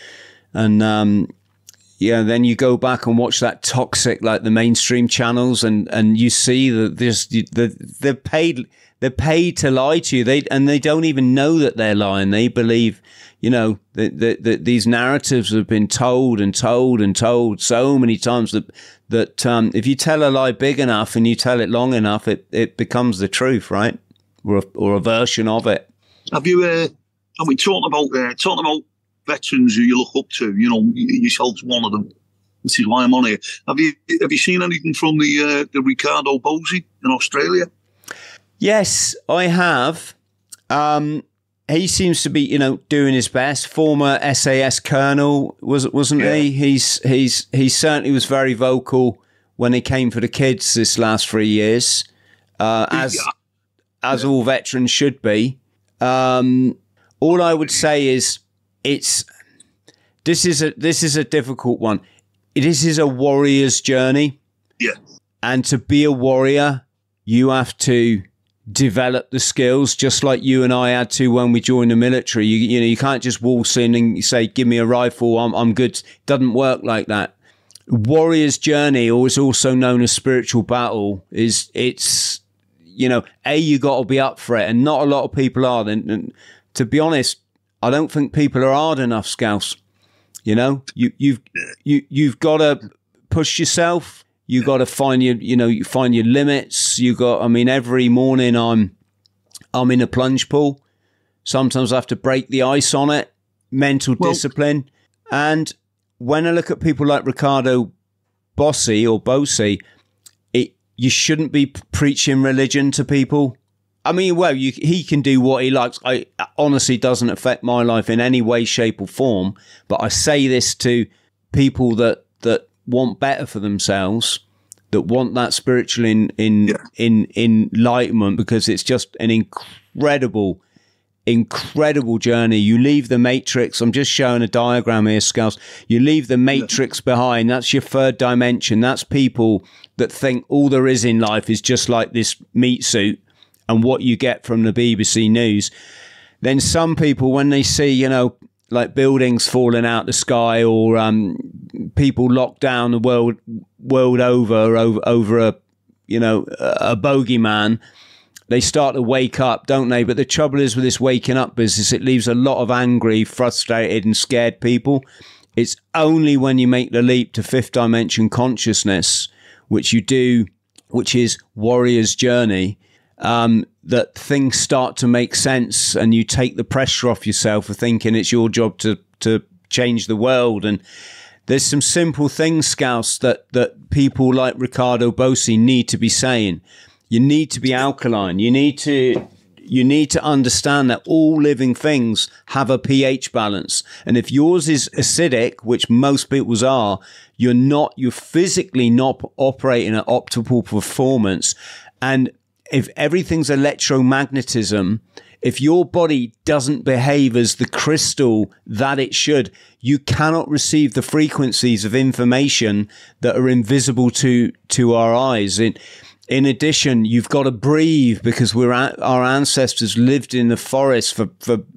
then you go back and watch that toxic, like the mainstream channels, and you see that they're paid to lie to you. They don't even know that they're lying. They believe, that these narratives have been told and told and told so many times that if you tell a lie big enough and you tell it long enough, it becomes the truth, right? Or a version of it. Have you? And we talking about veterans who you look up to. Yourself's one of them. This is why I'm on here. Have you seen anything from the Ricardo Bosi in Australia? Yes, I have. He seems to be, doing his best. Former SAS colonel, wasn't he? He certainly was very vocal when he came for the kids this last 3 years, as all veterans should be. All I would say is this is a difficult one. This is a warrior's journey. Yeah. And to be a warrior, you have to develop the skills, just like you and I had to when we joined the military. You can't just waltz in and say, "Give me a rifle, I'm good." It doesn't work like that. Warrior's journey, or is also known as spiritual battle, you got to be up for it, and not a lot of people are. And to be honest, I don't think people are hard enough, Scouse. You've got to push yourself. You got to find your limits. Every morning I'm in a plunge pool. Sometimes I have to break the ice on it. Mental discipline. And when I look at people like Ricardo Bosi, you shouldn't be preaching religion to people. He can do what he likes. It honestly doesn't affect my life in any way, shape or form. But I say this to people that want better for themselves, that want that spiritual enlightenment, because it's just an incredible journey. You leave the matrix. I'm just showing a diagram here, Scouse. You leave the matrix behind. That's your third dimension. That's people that think all there is in life is just like this meat suit and what you get from the BBC News. Then some people, when they see, like buildings falling out the sky, or people locked down the world over a bogeyman, they start to wake up, don't they? But the trouble is with this waking up business, it leaves a lot of angry, frustrated and scared people. It's only when you make the leap to fifth dimension consciousness, which you do, which is warrior's journey, that things start to make sense, and you take the pressure off yourself for thinking it's your job to change the world. And there's some simple things, Scouse, that people like Ricardo Bosi need to be saying. You need to be alkaline. You need to understand that all living things have a pH balance. And if yours is acidic, which most people's are, you're physically not operating at optimal performance. And if everything's electromagnetism, if your body doesn't behave as the crystal that it should, you cannot receive the frequencies of information that are invisible to our eyes. In addition, you've got to breathe, because our ancestors lived in the forest for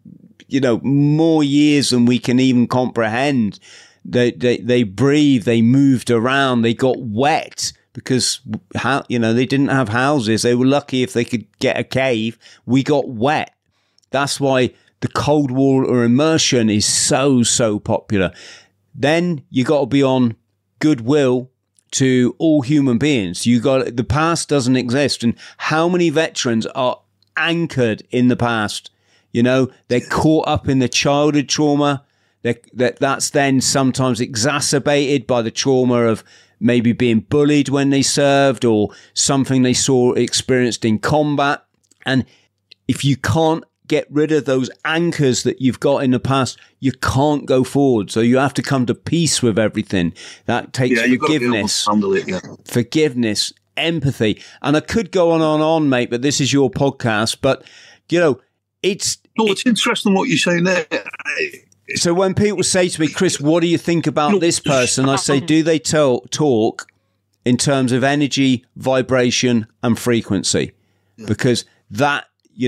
more years than we can even comprehend. They breathed, they moved around, they got wet. Because they didn't have houses. They were lucky if they could get a cave. We got wet. That's why the cold water immersion is so popular. Then you got to be on goodwill to all human beings. The past doesn't exist. And how many veterans are anchored in the past? They're caught up in the childhood trauma. That's then sometimes exacerbated by the trauma of maybe being bullied when they served, or something they experienced in combat. And if you can't get rid of those anchors that you've got in the past, you can't go forward. So you have to come to peace with everything. That takes forgiveness, forgiveness, empathy. And I could go on, mate, but this is your podcast. But, it's... No, it's interesting what you're saying there. So when people say to me, Chris, what do you think about this person? I say, do they talk in terms of energy, vibration, and frequency? Because that,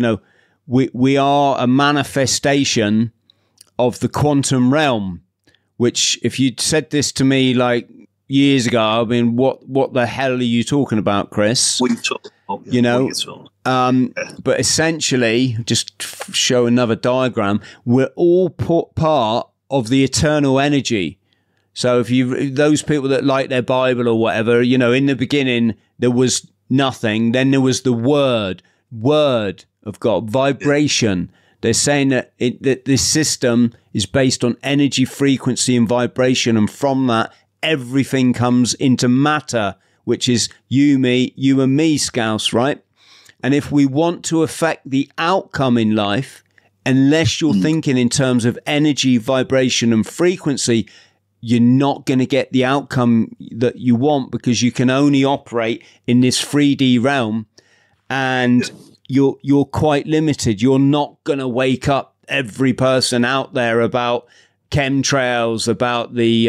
we are a manifestation of the quantum realm, which if you'd said this to me like years ago, I mean, what the hell are you talking about, Chris? What are you talking about? But essentially, just show another diagram, we're all part of the eternal energy. So if those people that like their Bible or whatever, in the beginning, there was nothing. Then there was the word of God, vibration. They're saying that this system is based on energy, frequency, and vibration. And from that, everything comes into matter, which is you and me, Scouse, right? And if we want to affect the outcome in life, unless you're thinking in terms of energy, vibration, and frequency, you're not going to get the outcome that you want, because you can only operate in this 3D realm, and you're quite limited. You're not going to wake up every person out there about chemtrails, about the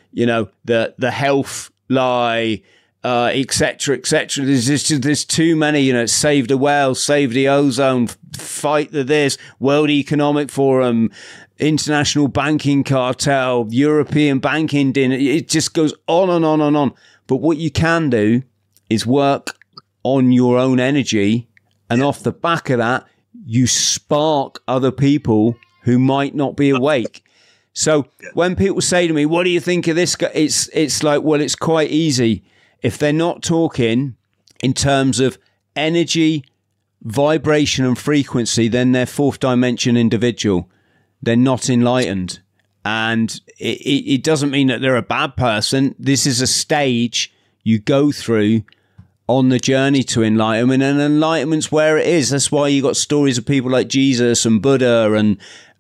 the health lie, etc. There's too many. Save the whales, save the ozone, fight this, World Economic Forum, International Banking Cartel, European Banking Dinner. It just goes on and on and on. But what you can do is work on your own energy, and off the back of that, you spark other people who might not be awake. So when people say to me, what do you think of this guy? It's like, well, it's quite easy. If they're not talking in terms of energy, vibration, and frequency, then they're fourth dimension individual. They're not enlightened. And it doesn't mean that they're a bad person. This is a stage you go through on the journey to enlightenment, and enlightenment's where it is. That's why you got stories of people like Jesus and Buddha and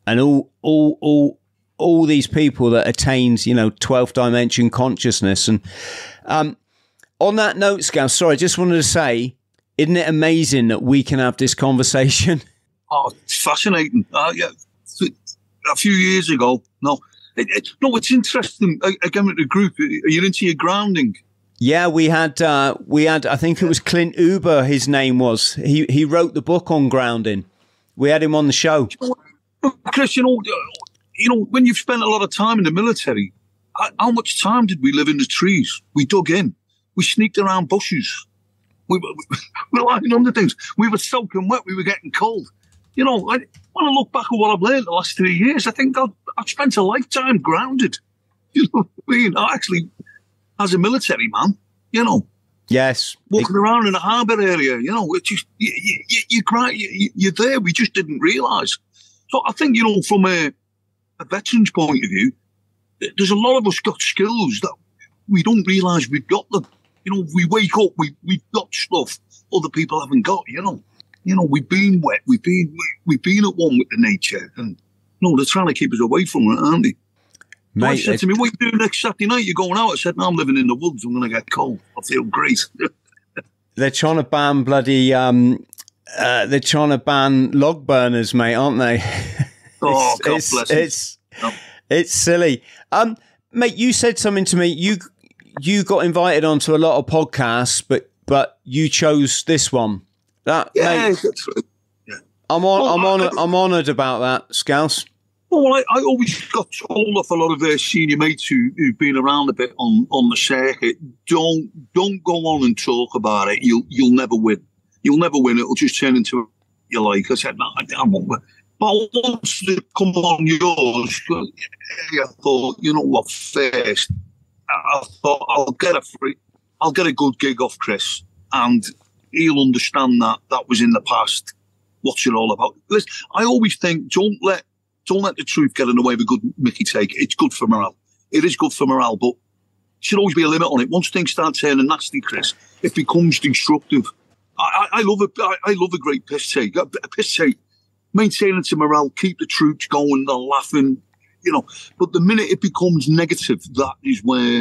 all these people that attained, 12th dimension consciousness. And on that note, Scouse, sorry, I just wanted to say, isn't it amazing that we can have this conversation? Oh, it's fascinating. Yeah. A few years ago, it's interesting. Again, with the group, are you into your grounding? Yeah, we had. I think it was Clint Uber. His name was. He wrote the book on grounding. We had him on the show. Chris, when you've spent a lot of time in the military, how much time did we live in the trees? We dug in. We sneaked around bushes. We were lying under things. We were soaking wet. We were getting cold. When I look back at what I've learned the last 3 years, I think I've spent a lifetime grounded. You know what I mean? Actually, as a military man, Yes. Walking around in the harbour area, it's just, you're there. We just didn't realise. So I think, from a veteran's point of view, there's a lot of us got skills that we don't realise we've got them. We wake up, we've got stuff other people haven't got, we've been wet, we've been at one with the nature, and they're trying to keep us away from it, aren't they? Mate, they said to me, what are you doing next Saturday night? You're going out? I said, no, I'm living in the woods. I'm going to get cold. I feel great. They're trying to ban they're trying to ban log burners, mate, aren't they? Oh, God bless It's silly. Mate, you said something to me. You got invited onto a lot of podcasts, but you chose this one. Mate, that's right. Yeah. I'm honoured about that, Scouse. Well, I always got told off a lot of their senior mates who've been around a bit on the circuit. Don't go on and talk about it. You'll never win. You'll never win. It'll just turn into you like. I said, no, I won't win. But I want to come on yours. I thought, what? First, I thought I'll get a good gig off Chris, and he'll understand that was in the past. What's it all about? Listen, I always think don't let the truth get in the way of a good Mickey take. It's good for morale. It is good for morale, but there should always be a limit on it. Once things start turning nasty, Chris, it becomes destructive. I love a great piss take. A piss take, maintaining to morale, keep the troops going, they're laughing, But the minute it becomes negative, that is where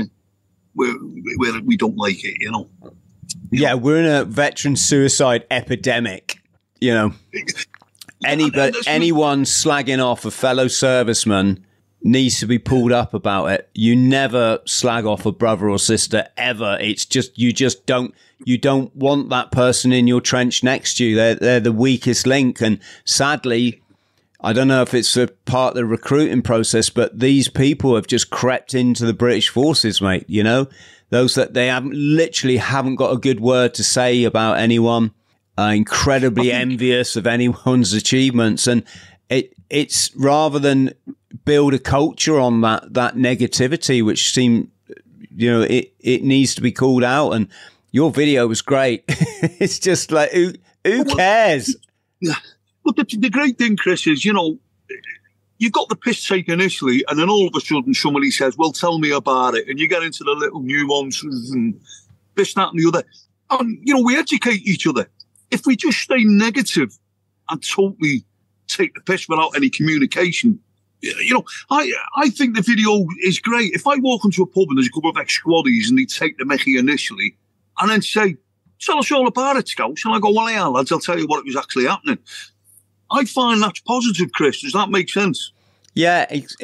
we don't like it, Yeah, we're in a veteran suicide epidemic, Anyone slagging off a fellow serviceman needs to be pulled up about it. You never slag off a brother or sister ever. It's just you don't want that person in your trench next to you. They're the weakest link, and sadly, I don't know if it's a part of the recruiting process, but these people have just crept into the British forces, mate. You know, those that they literally haven't got a good word to say about anyone. Incredibly envious of anyone's achievements, and it's rather than build a culture on that negativity, which seem, you know, it needs to be called out. And your video was great. It's just like who cares? Yeah. But the great thing, Chris, is, you know, you got the piss take initially, and then all of a sudden somebody says, well, tell me about it. And you get into the little nuances and this, that, and the other. And, you know, we educate each other. If we just stay negative and totally take the piss without any communication, you know, I think the video is great. If I walk into a pub and there's a couple of ex-squaddies and they take the mickey initially and then say, tell us all about it, Scouts. And I go, well, yeah, lads, I'll tell you what it was actually happening. I find that's positive, Chris. Does that make sense? Yeah,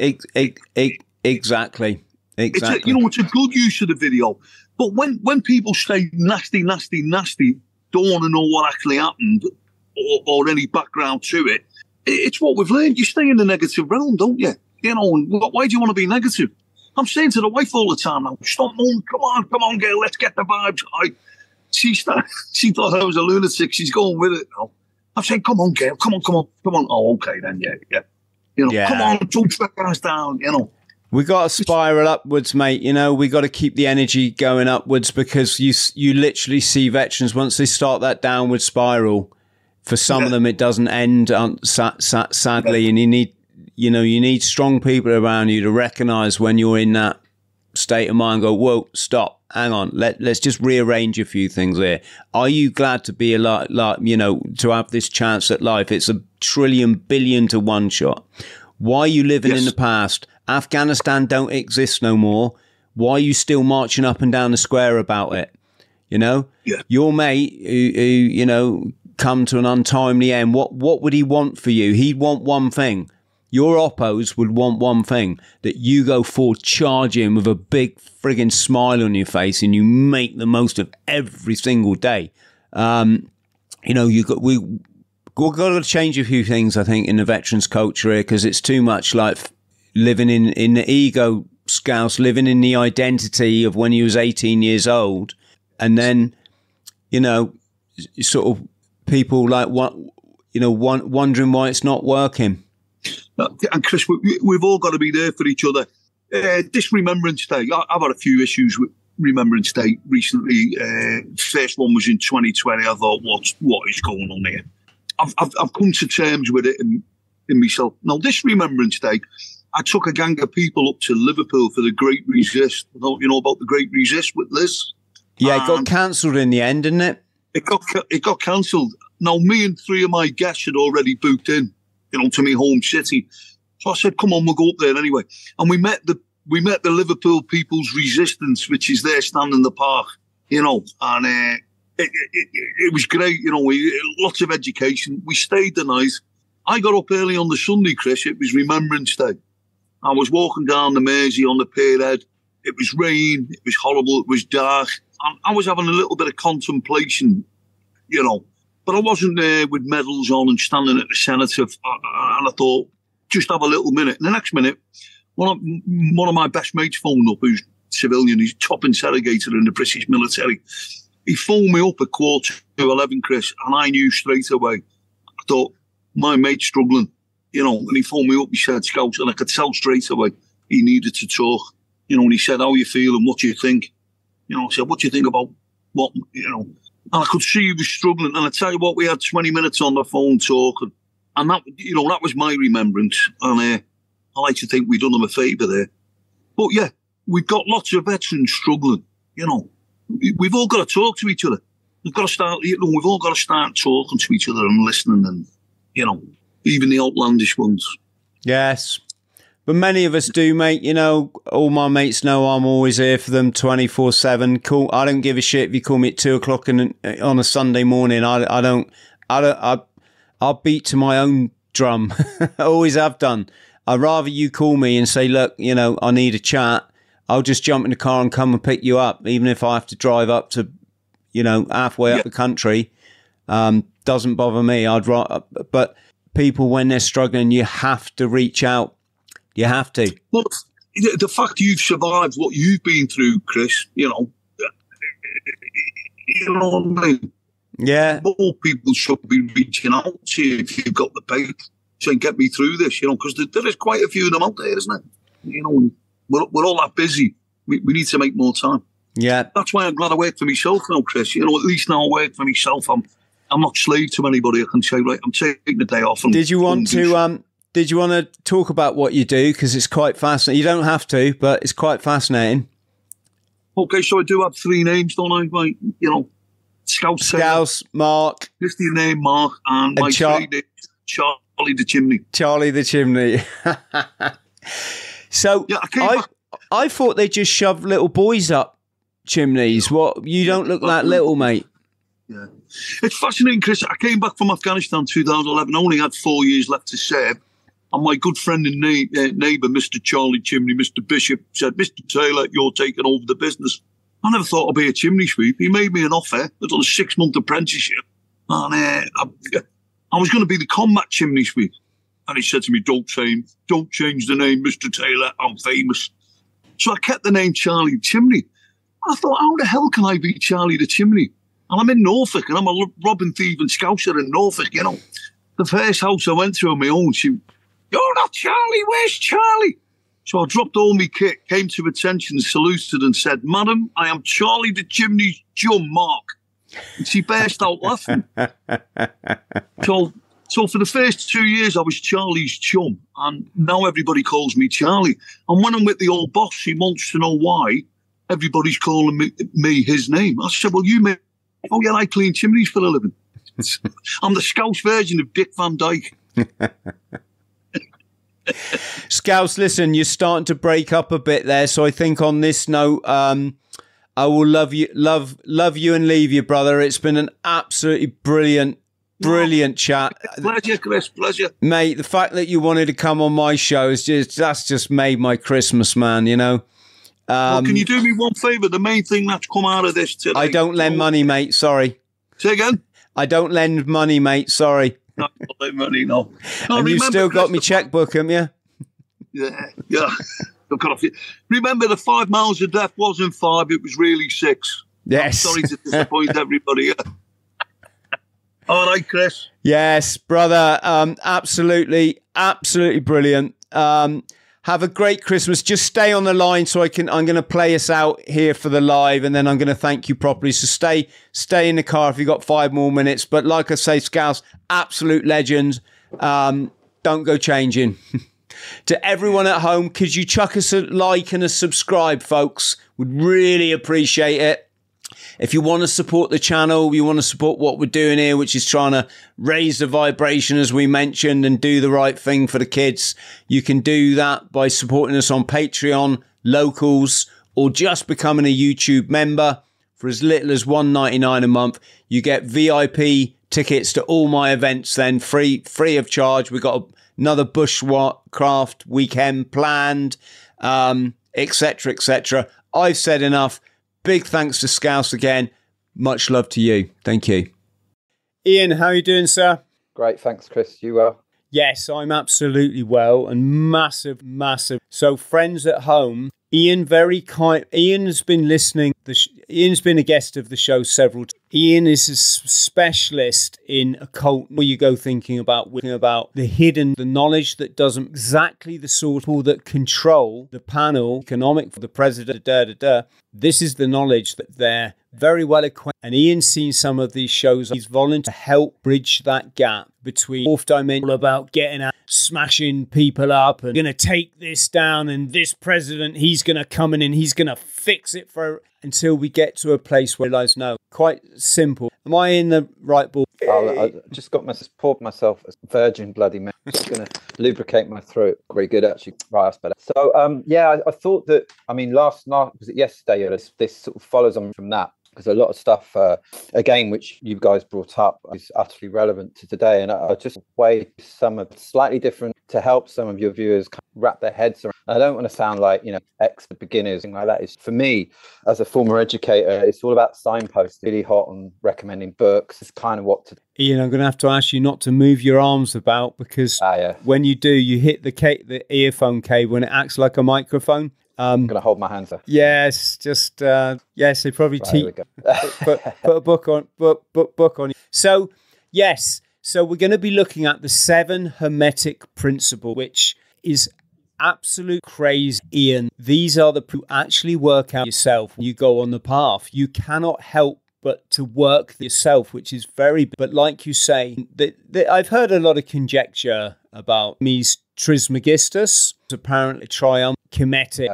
exactly. It's a good use of the video. But when people say nasty, don't want to know what actually happened or any background to it, it's what we've learned. You stay in the negative realm, don't you? You know, and why do you want to be negative? I'm saying to the wife all the time now, stop moaning, come on, girl, let's get the vibes. She thought I was a lunatic. She's going with it now. I'm saying, come on, girl, come on. Oh, okay then, yeah. You know, come on, don't track us down, you know. We got to spiral upwards, mate. You know, we got to keep the energy going upwards, because you literally see veterans, once they start that downward spiral, for some of them it doesn't end, sadly. And you need strong people around you to recognise when you're in that state of mind. Go, whoa, stop, hang on, let's just rearrange a few things here. Are you glad to be alive? Like, you know, to have this chance at life? It's 1 trillion billion to one shot. Why are you living in the past? Afghanistan don't exist no more. Why are you still marching up and down the square about it? You know, your mate who you know come to an untimely end. What would he want for you? He'd want one thing. Your oppos would want one thing: that you go forward, charge him with a big frigging smile on your face, and you make the most of every single day. You know, we've got to change a few things, I think, in the veterans culture here, because it's too much like living in the ego, Scouts, living in the identity of when he was 18 years old. And then, you know, sort of people like, wondering why it's not working. And Chris, we've all got to be there for each other. This Remembrance Day, I've had a few issues with Remembrance Day recently. First one was in 2020. I thought, what is going on here? I've come to terms with it in myself. Now, this Remembrance Day, I took a gang of people up to Liverpool for the Great Resist. You know about the Great Resist with Liz? Yeah, it got cancelled in the end, didn't it? It got cancelled. Now, me and 3 of my guests had already booked in, you know, to my home city. So I said, come on, we'll go up there anyway. And we met the Liverpool People's Resistance, which is there standing in the park, you know, and it was great, you know, lots of education. We stayed the night. I got up early on the Sunday, Chris. It was Remembrance Day. I was walking down the Mersey on the pierhead. It was rain. It was horrible. It was dark. And I was having a little bit of contemplation, you know, but I wasn't there with medals on and standing at the Senate. And I thought, just have a little minute. And the next minute, one of my best mates phoned up, who's civilian. He's top interrogator in the British military. He phoned me up at 11:15, Chris, and I knew straight away. I thought, my mate's struggling, you know, and he phoned me up, he said, Scouts, and I could tell straight away he needed to talk, you know, and he said, how are you feeling? What do you think? You know, I said, what do you think about what, you know? And I could see he was struggling. And I tell you what, we had 20 minutes on the phone talking. And that, you know, that was my remembrance. And I like to think we've done them a favour there. But yeah, we've got lots of veterans struggling, you know. We've all got to talk to each other. We've all got to start talking to each other and listening, and, you know, even the outlandish ones. Yes. But many of us do, mate. You know, all my mates know I'm always here for them 24/7. Cool. I don't give a shit if you call me at 2:00 on a Sunday morning. I'll beat to my own drum. I always have done. I'd rather you call me and say, look, you know, I need a chat. I'll just jump in the car and come and pick you up, even if I have to drive up to, you know, halfway up the country. Doesn't bother me. But people, when they're struggling, you have to reach out. You have to. Well, the fact you've survived what you've been through, Chris, you know what I mean? Yeah. More people should be reaching out to you if you've got the paper, saying, get me through this, you know, because there is quite a few of them out there, isn't it? You know, we're all that busy. We need to make more time. Yeah. That's why I'm glad I work for myself now, Chris. You know, at least now I work for myself. I'm not slave to anybody. I can say, right, I'm taking the day off. Did you want to talk about what you do? Because it's quite fascinating. You don't have to, but it's quite fascinating. Okay, so I do have 3 names, don't I? Like, you know, Scouse, Mark. Just your name, Mark, and my 3 names, Charlie the Chimney. Charlie the Chimney. So yeah, I thought they just shoved little boys up chimneys. What? You don't look that little, mate. Yeah. It's fascinating, Chris. I came back from Afghanistan 2011. I only had 4 years left to serve. And my good friend and neighbour, Mr. Charlie Chimney, Mr. Bishop, said, Mr. Taylor, you're taking over the business. I never thought I'd be a chimney sweep. He made me an offer. I done a 6-month apprenticeship. And I was going to be the combat chimney sweep. And he said to me, don't change the name, Mr. Taylor. I'm famous. So I kept the name Charlie Chimney. I thought, how the hell can I be Charlie the Chimney? And I'm in Norfolk, and I'm a robbing, thief and scouser in Norfolk, you know. The first house I went to on my own, you're not Charlie, where's Charlie? So I dropped all my kit, came to attention, saluted and said, Madam, I am Charlie the Chimney's chum, Mark. And she burst out laughing. So for the first 2 years, I was Charlie's chum, and now everybody calls me Charlie. And when I'm with the old boss, he wants to know why everybody's calling me his name. I said, well, you may... Oh, yeah, I clean chimneys for a living. I'm the Scouse version of Dick Van Dyke. Scouse, listen, you're starting to break up a bit there. So I think on this note, I will love you and leave you, brother. It's been an absolutely brilliant chat. Pleasure, Chris, pleasure. Mate, the fact that you wanted to come on my show that's just made my Christmas, man, you know. Well, can you do me one favour? The main thing that's come out of this today. I don't lend money, mate. Sorry. Say again? I don't lend money, mate. Sorry. No, I don't lend money, no. And you still got me checkbook, haven't you? Yeah. I've got a few. Remember, the 5 miles of death wasn't 5, it was really 6. Yes. I'm sorry to disappoint everybody. All right, Chris. Yes, brother. Absolutely brilliant. Have a great Christmas. Just stay on the line so I'm going to play us out here for the live, and then I'm going to thank you properly. So stay in the car if you've got 5 more minutes. But like I say, Scouse, absolute legend. Don't go changing. To everyone at home, could you chuck us a like and a subscribe, folks? Would really appreciate it. If you want to support the channel, you want to support what we're doing here, which is trying to raise the vibration, as we mentioned, and do the right thing for the kids, you can do that by supporting us on Patreon, Locals, or just becoming a YouTube member. For as little as $1.99 a month, you get VIP tickets to all my events then, free of charge. We've got another bushcraft weekend planned, etc., etc. I've said enough. Big thanks to Scouse again. Much love to you. Thank you. Ian, how are you doing, sir? Great, thanks, Chris. You well? Yes, I'm absolutely well, and massive. So, friends at home, Ian, very kind. Ian has been listening. Ian's been a guest of the show several times. Ian is a specialist in occult. Where you go thinking about the hidden, the knowledge that doesn't exactly the sort of people that control the panel, economic for the president. This is the knowledge that they're very well equipped. And Ian's seen some of these shows. He's volunteered to help bridge that gap between fourth dimension, all about getting out, smashing people up, and going to take this down. And this president, he's going to come in and he's going to fix it for until we get to a place where realize no, quite simple. Am I in the right ball? I just poured myself a virgin bloody mess. Just going to lubricate my throat. Very good, actually. Right, that's better. So, I thought that, last night, was it yesterday? This sort of follows on from that. Because a lot of stuff, again, which you guys brought up, is utterly relevant to today. And I just weighed some of slightly different to help some of your viewers wrap their heads around. I don't want to sound like, expert beginners, thing like that. It's, for me, as a former educator, it's all about signposts, really hot on recommending books. It's kind of what to do. Ian, I'm going to have to ask you not to move your arms about, because when you do, you hit the earphone cable and it acts like a microphone. I'm going to hold my hands up. Yes, just yes, they probably put a book on book on you. So yes, so we're going to be looking at the 7 Hermetic Principles, which is absolute crazy, Ian. These are the who actually work out yourself when you go on the path. You cannot help but to work yourself, which is very. But like you say, I've heard a lot of conjecture about Hermes Trismegistus, apparently Triumph, Kemetic,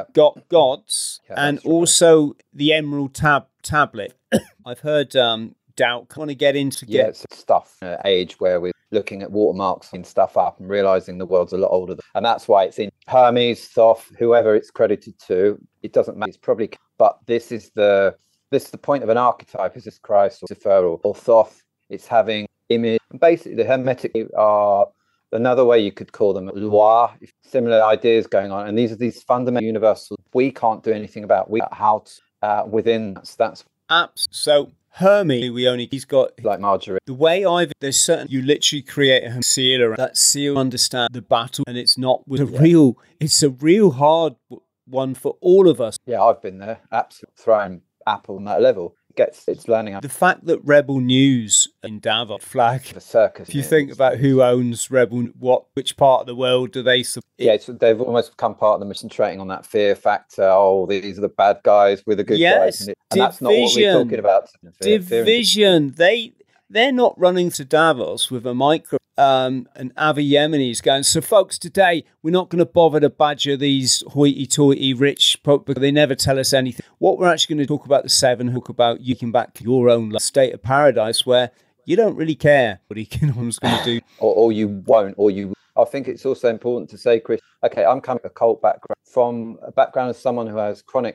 gods, and also the Emerald Tablet. I've heard doubt. Want to get into it's stuff. Age where we're looking at watermarks and stuff up and realizing the world's a lot older, and that's why it's in Hermes, Thoth, whoever it's credited to. It doesn't matter. It's probably, but this is the point of an archetype. Is this Christ or Lucifer or Thoth? It's having image. Basically, the Hermetic are another way you could call them Loire. Similar ideas going on, and these are these fundamental universal we can't do anything about. We how to, within that's apps. So Hermes, he's got like Marjorie. The way there's certain you literally create a seal around that seal. Understand the battle, and it's not with It's a real hard one for all of us. Yeah, I've been there. Absolutely throwing Apple on that level. It's learning. The fact that Rebel News in Davos flag the circus. If you think about who owns Rebel, which part of the world do they support? Yeah, they've almost become part of them, concentrating on that fear factor. Oh, these are the bad guys, we're the good guys, and that's not what we're talking about. Division. They're not running to Davos with a micro. And Avi Yemeni's going, so folks, today we're not going to bother to badger these hoity-toity rich folk because they never tell us anything. What we're actually going to talk about the 7, hook about you can back your own state of paradise where you don't really care what Econom's going to do. or you won't, or you... I think it's also important to say, Chris, okay, I'm coming from a cult background, from a background as someone who has chronic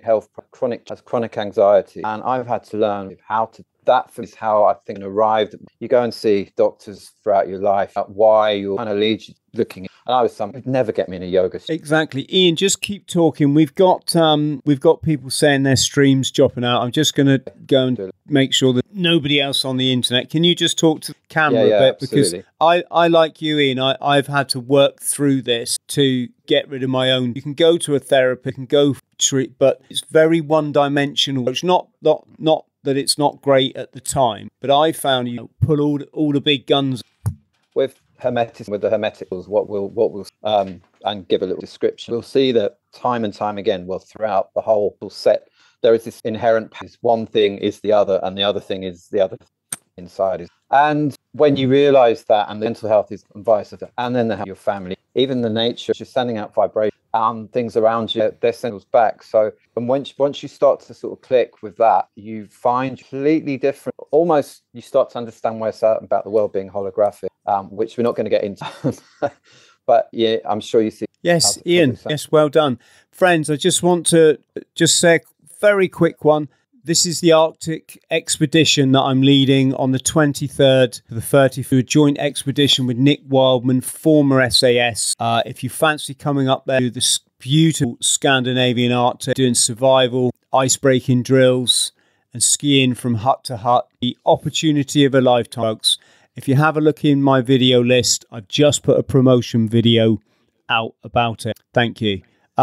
anxiety, and I've had to learn how to. That is how I think arrived. You go and see doctors throughout your life, why you're kind of lead you looking. And I was someone who'd never get me in a yoga. Exactly, Ian. Just keep talking. We've got people saying their streams dropping out. I'm just going to go and make sure that nobody else on the internet. Can you just talk to the camera a bit? Absolutely. Because I like you, Ian. I've had to work through this to get rid of my own. You can go to a therapist, you can go treat, but it's very one-dimensional. It's not that it's not great at the time, but I found you pull all the big guns. With Hermetism, with the Hermeticals, what we'll and give a little description, we'll see that time and time again, throughout the whole set, there is this inherent one thing is the other, and the other thing is the other inside. And when you realise that, and the mental health is and vice versa, and then your family, even the nature, just sending out vibration, things around you, they're sending us back. So, and once you start to sort of click with that, you find completely different. Almost, you start to understand why it's about the world being holographic, which we're not going to get into. But yeah, I'm sure you see. Yes, Ian. Yes, well done, friends. I just want to say a very quick one. This is the Arctic expedition that I'm leading on the 23rd to the 30th, a joint expedition with Nick Wildman, former SAS. If you fancy coming up there to this beautiful Scandinavian Arctic, doing survival, ice-breaking drills, and skiing from hut to hut, the opportunity of a lifetime, folks. If you have a look in my video list, I've just put a promotion video out about it. Thank you.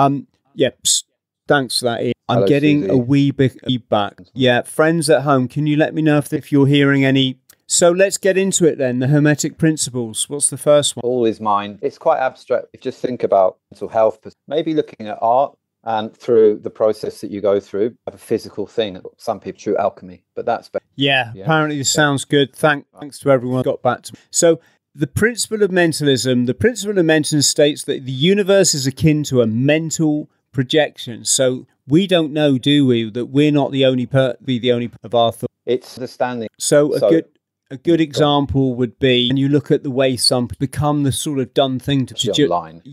Thanks for that, Ian. I'm getting a wee bit feedback. Yeah, friends at home, can you let me know if you're hearing any? So let's get into it then. The Hermetic Principles. What's the first one? All is mind. It's quite abstract. If you just think about mental health, maybe looking at art and through the process that you go through, have a physical thing. Some people through alchemy, but that's better. Yeah, apparently this sounds good. Thanks to everyone who got back to me. So the principle of mentalism states that the universe is akin to a mental projection. So we don't know, do we, that we're not the only of our thoughts. It's understanding. So a good example would be, and you look at the way some become the sort of done thing to just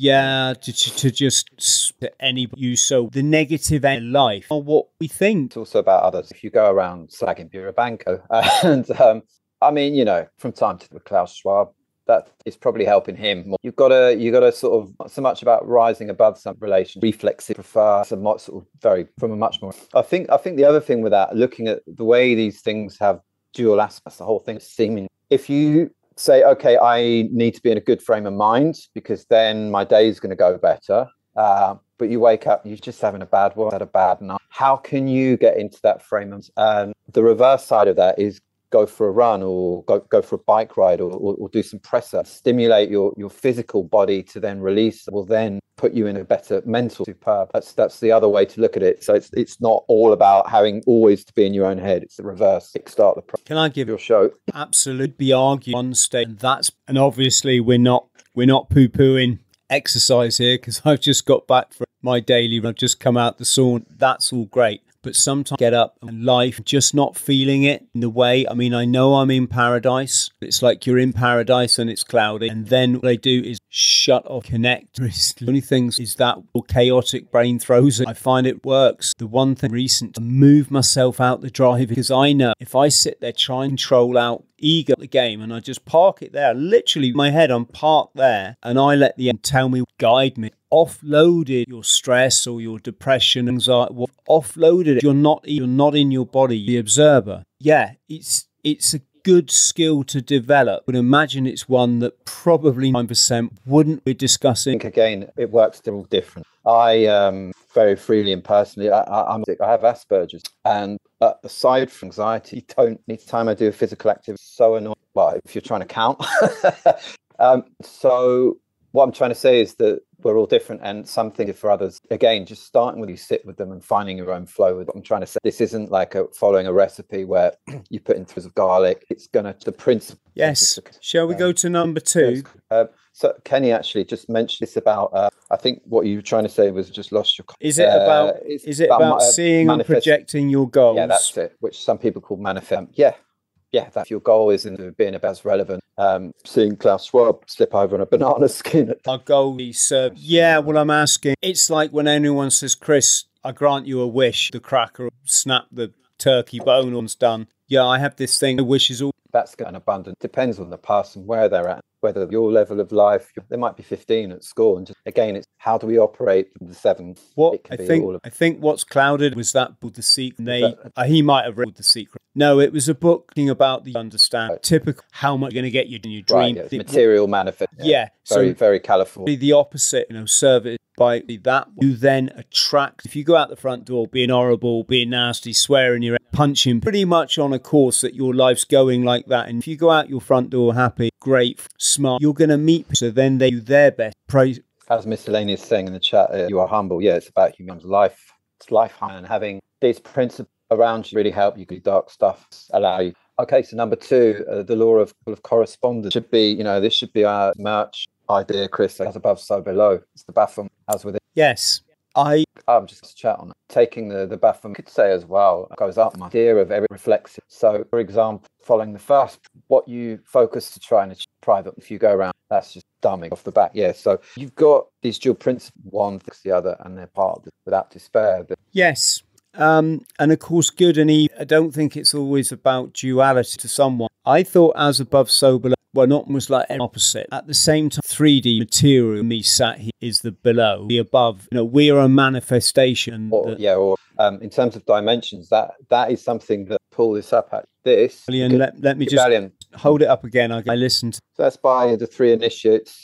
anybody use. So the negative in life or what we think. It's also about others. If you go around slagging Bureau Banco, and I mean, from time to time, Klaus Schwab, that is probably helping him more. You gotta sort of not so much about rising above some relation, reflexive, prefer some sort of very from a much more. I think the other thing with that, looking at the way these things have dual aspects, the whole thing is seeming. If you say, okay, I need to be in a good frame of mind because then my day is going to go better. But you wake up, you're just having a bad one, had a bad night. How can you get into that frame of? And the reverse side of that is go for a run or go for a bike ride or do some press ups, stimulate your physical body to then release, will then put you in a better mental superb. That's the other way to look at it. So it's not all about having always to be in your own head. It's the reverse. Kickstart the Can I give your show? Absolutely be argued on stage. And obviously we're not poo-pooing exercise here because I've just got back from my daily run. I've just come out the sauna. That's all great. But sometimes get up and life, just not feeling it in the way. I mean, I know I'm in paradise. It's like you're in paradise and it's cloudy. And then what I do is shut off, connect. The only thing is that chaotic brain throws it. I find it works. The one thing recent, to move myself out the drive, because I know if I sit there trying to control out ego the game and I just park it there, literally in my head, I'm parked there and I let the end tell me, guide me. Offloaded your stress or your depression, anxiety, offloaded it. You're not in your body, the observer. Yeah, it's a good skill to develop, but imagine it's one that probably 9% wouldn't be discussing. I think again, it works still different. I very freely and personally, I'm sick. I have Asperger's, and aside from anxiety, you don't need time I do a physical activity. So annoying. Well, if you're trying to count. So what I'm trying to say is that we're all different, and something for others. Again, just starting with you sit with them and finding your own flow with what I'm trying to say. This isn't like following a recipe where you put in threads of garlic. It's gonna the principle. Yes. Shall we go to number 2? So Kenny actually just mentioned this about. I think what you were trying to say was just lost your. Is it about seeing and projecting your goals? Yeah, that's it. Which some people call manifest. Yeah, that your goal is into being about as relevant. Seeing Klaus Schwab slip over on a banana skin. Our goal is, well, I'm asking. It's like when anyone says, Chris, I grant you a wish, the cracker, snap the turkey bone on's done. Yeah, I have this thing, the wish is all. That's an abundant. Depends on the person, where they're at, whether your level of life, there might be 15 at school. And just again, it's how do we operate the 7? I think what's clouded was that book, The Secret. He might have read The Secret. No, it was a book about the understand typical how much you're going to get in your dream. Right, material manifest. Yeah. Very, very colourful. The opposite, service. By that, you then attract. If you go out the front door being horrible, being nasty, swearing, you're punching, pretty much on a course that your life's going like that. And if you go out your front door happy, great, smart, you're going to meet. So then they do their best. Praise. As Miscellaneous saying in the chat, you are humble. Yeah, it's about human's life. It's life and having these principles around you really help you do dark stuff, allow you. Okay, so number 2, the law of correspondence should be, this should be our merch idea, Chris. As above, so below. It's the Bafum as with it. Yes. I'm just chat on it. Taking the Bafum, could say as well, goes up my idea of every reflexive. So, for example, following the first, what you focus to try and achieve private, if you go around, that's just dumbing off the bat. Yeah, so you've got these dual principles, one fix the other, and they're part of it without despair. Yes. And of course, good and evil. I don't think it's always about duality to someone. I thought as above, so below. Well, not almost like an opposite. At the same time, 3D material, me sat here, is the below. The above, we are a manifestation. Or in terms of dimensions, that is something that pull this up at this. Let me just hold it up again. I listened. So that's by the 3 initiates.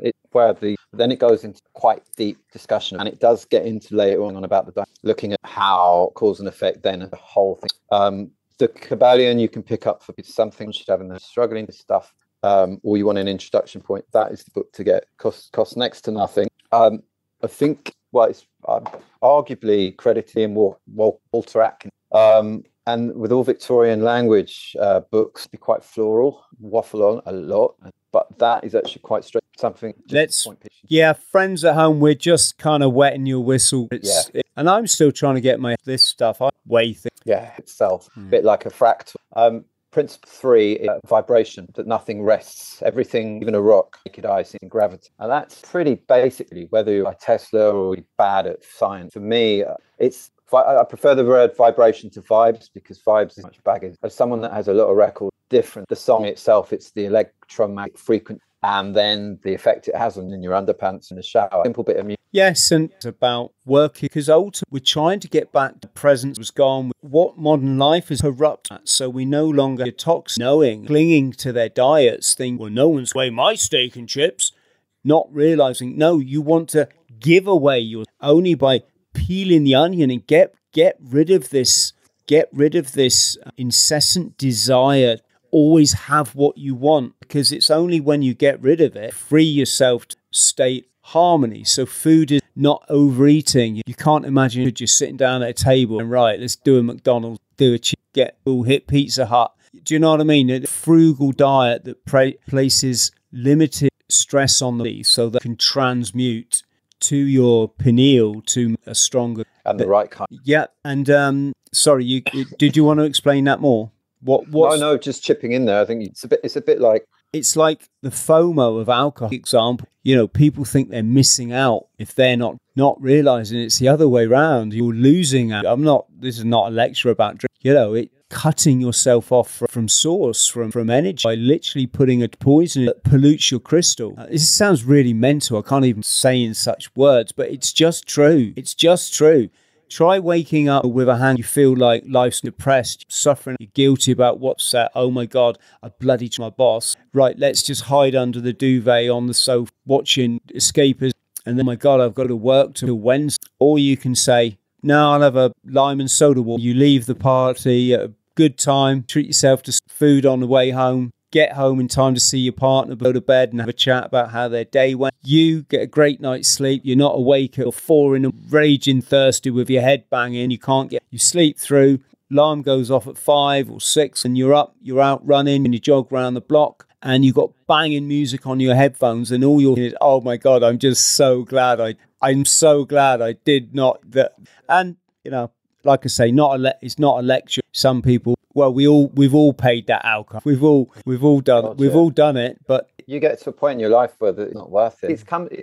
Then it goes into quite deep discussion, and it does get into later on about looking at how cause and effect, then the whole thing. The Kabbalion you can pick up for something you should have in the struggling with stuff. Or you want an introduction point, that is the book to get. Costs next to nothing. I think, it's arguably credited in Walter Atkins. And with all Victorian language books, be quite floral, waffle on a lot. But that is actually quite straight. Something. Friends at home, we're just kind of wetting your whistle. And I'm still trying to get this stuff. Itself. A bit like a fractal. Principle 3, vibration, that nothing rests. Everything, even a rock, naked eye, seeing gravity. And that's pretty basically, whether you're like Tesla or you're bad at science. For me, I prefer the word vibration to vibes, because vibes is much baggage. As someone that has a lot of records, different. The song itself, it's the electromagnetic frequency. and then the effect it has on in your underpants in the shower. Simple bit of music. Yes, and it's about working, because ultimately we're trying to get back to present was gone. What modern life is corrupt, so we no longer toxic, knowing, clinging to their diets, think, well, no one's away my steak and chips, not realizing, no, you want to give away your only by peeling the onion and get rid of this incessant desire. Always have what you want, because it's only when you get rid of it, free yourself to state harmony. So food is not overeating. You can't imagine you're just sitting down at a table and right, let's do a McDonald's, do a hit Pizza Hut. Do you know what I mean? A frugal diet that places limited stress on the body so that can transmute to your pineal to a stronger and the right kind. Yeah, and sorry, did you want to explain that more? No, just chipping in there. I think it's a bit like, it's like the FOMO of alcohol. Example, people think they're missing out if they're not realizing it's the other way around. You're losing out. This is not a lecture about drink. Cutting yourself off from source, from energy, by literally putting a poison that pollutes your crystal. This sounds really mental. I can't even say in such words, but it's just true. It's just true. Try waking up with a hand. You feel like life's depressed, suffering, you're guilty about what's that. Oh my God, I bloody my boss. Right, let's just hide under the duvet on the sofa watching Escapers. And then, my God, I've got to work till Wednesday. Or you can say, no, I'll have a lime and soda water. You leave the party at a good time, treat yourself to food on the way home, get home in time to see your partner, go to bed and have a chat about how their day went. You get a great night's sleep. You're not awake at 4 a.m. raging thirsty with your head banging. You sleep through. Alarm goes off at 5 or 6 and you're up, you're out running and you jog around the block and you've got banging music on your headphones and all you're is, oh my God, I'm just so glad I'm so glad I did not that. And like I say, it's not a lecture. Some people, well, we've all paid that alcohol. We've all done it. But you get to a point in your life where it's not worth it.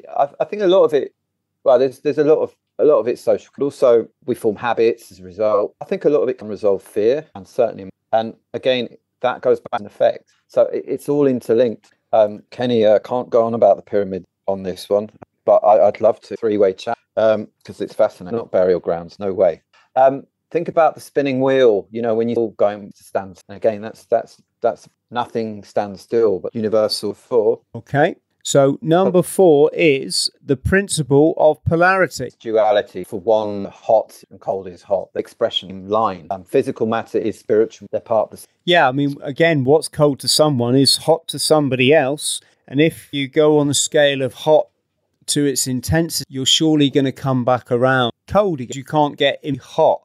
I think a lot of it. Well, there's a lot of it's social. But also, we form habits as a result. I think a lot of it can resolve fear, and certainly, and again, that goes back in effect. So it's all interlinked. Kenny, can't go on about the pyramid on this one, but I'd love to three-way chat because it's fascinating. Not burial grounds, no way. Think about the spinning wheel, when you're all going to stand. And again, that's nothing stands still, but universal 4. Okay. So number 4 is the principle of polarity. Duality. For one, hot and cold is hot. The expression line. Physical matter is spiritual. They're part of the... Yeah, I mean, again, what's cold to someone is hot to somebody else. And if you go on the scale of hot to its intensity, you're surely going to come back around cold again. You can't get in hot.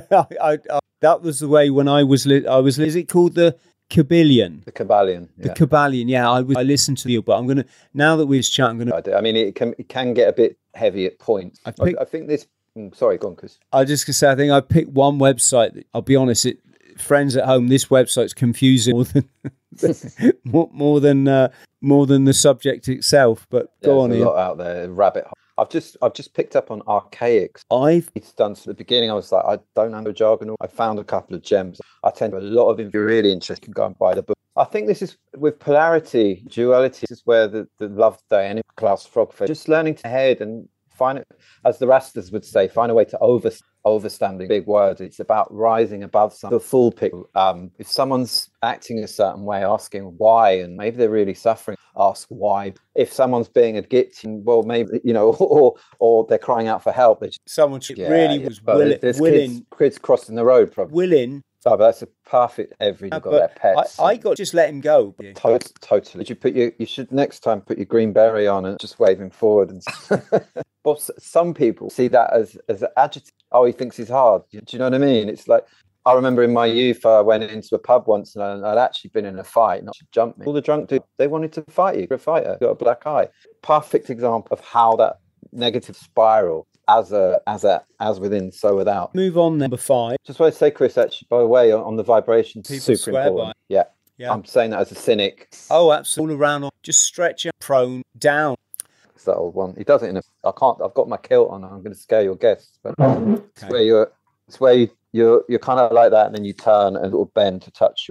That was the way when I was is it called the Kybalion? The Kybalion. Yeah. The Kybalion, yeah. I listened to you, but I'm going to, now that we've chat, I'm going to... I mean, it can get a bit heavy at points. I think this... Sorry, go on, Chris. I was just going to say, I think I picked one website that, I'll be honest, friends at home, this website's confusing more than the subject itself, but go on. There's a lot out there, rabbit hole. I've just picked up on archaics. It's done at the beginning. I was like, I don't know jargon. I found a couple of gems. I tend to a lot of, if you're really interested, you can go and buy the book. I think this is with polarity, duality. This is where the love day and Klaus Frogfeld, just learning to head and find it, as the Rastas would say, find a way to overstanding big words. It's about rising above the full picture. If someone's acting a certain way, asking why, and maybe they're really suffering, ask why. If someone's being a git, well, maybe, or they're crying out for help. Someone was willing. Kids crossing the road, probably. Willing. Oh, that's a perfect everything. Got their pets. I got just let him go. Totally. You should next time put your green berry on and just wave him forward. And but some people see that as an adjective. Oh, he thinks he's hard. Do you know what I mean? It's like, I remember in my youth, I went into a pub once and I'd actually been in a fight, not to jump me. All the drunk dudes, they wanted to fight you. You're a fighter, got a black eye. Perfect example of how that negative spiral, as within, so without. Move on, number 5. Just want to say, Chris, actually, by the way, on the vibration, super important. Yeah. I'm saying that as a cynic. Oh, absolutely. All around, just stretch it, prone, down. It's that old one. He does it I've got my kilt on. I'm going to scare your guests. But it's where you're kind of like that, and then you turn and it will bend to touch you.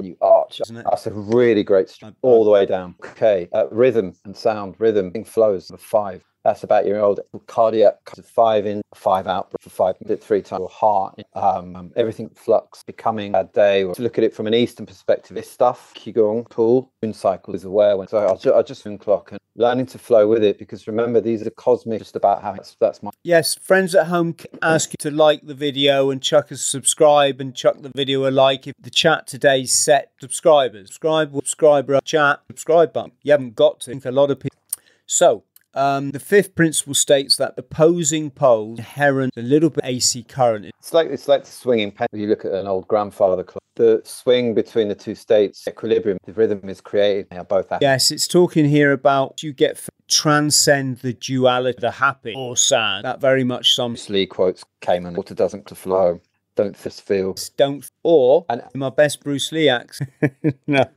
arch. That's a really great string, all the way down. Okay, rhythm and sound, rhythm flows for 5. That's about your old cardiac 5 in, 5 out for 5, 3 times your heart. Everything flux, becoming a day. Or to look at it from an Eastern perspective, this stuff, Qigong, pool, moon cycle is aware when. So I just moon clock and learning to flow with it, because remember, these are cosmic, just about how that's my. Yes, friends at home ask you to like the video and chuck a subscribe and chuck the video a like. If the chat today's set subscribers, subscriber, chat, subscribe button. You haven't got to. I think a lot of people. So, the 5th principle states that the opposing poles inherent a little bit AC current. It's like the swinging pendulum. You look at an old grandfather clock. The swing between the 2 states, equilibrium, the rhythm is created. They are both happy. Yes, it's talking here about you get transcend the duality, the happy or sad. That very much some Lee quotes Cayman. Water doesn't to flow. Don't just feel. Don't. Or and my best Bruce Lee accent. No.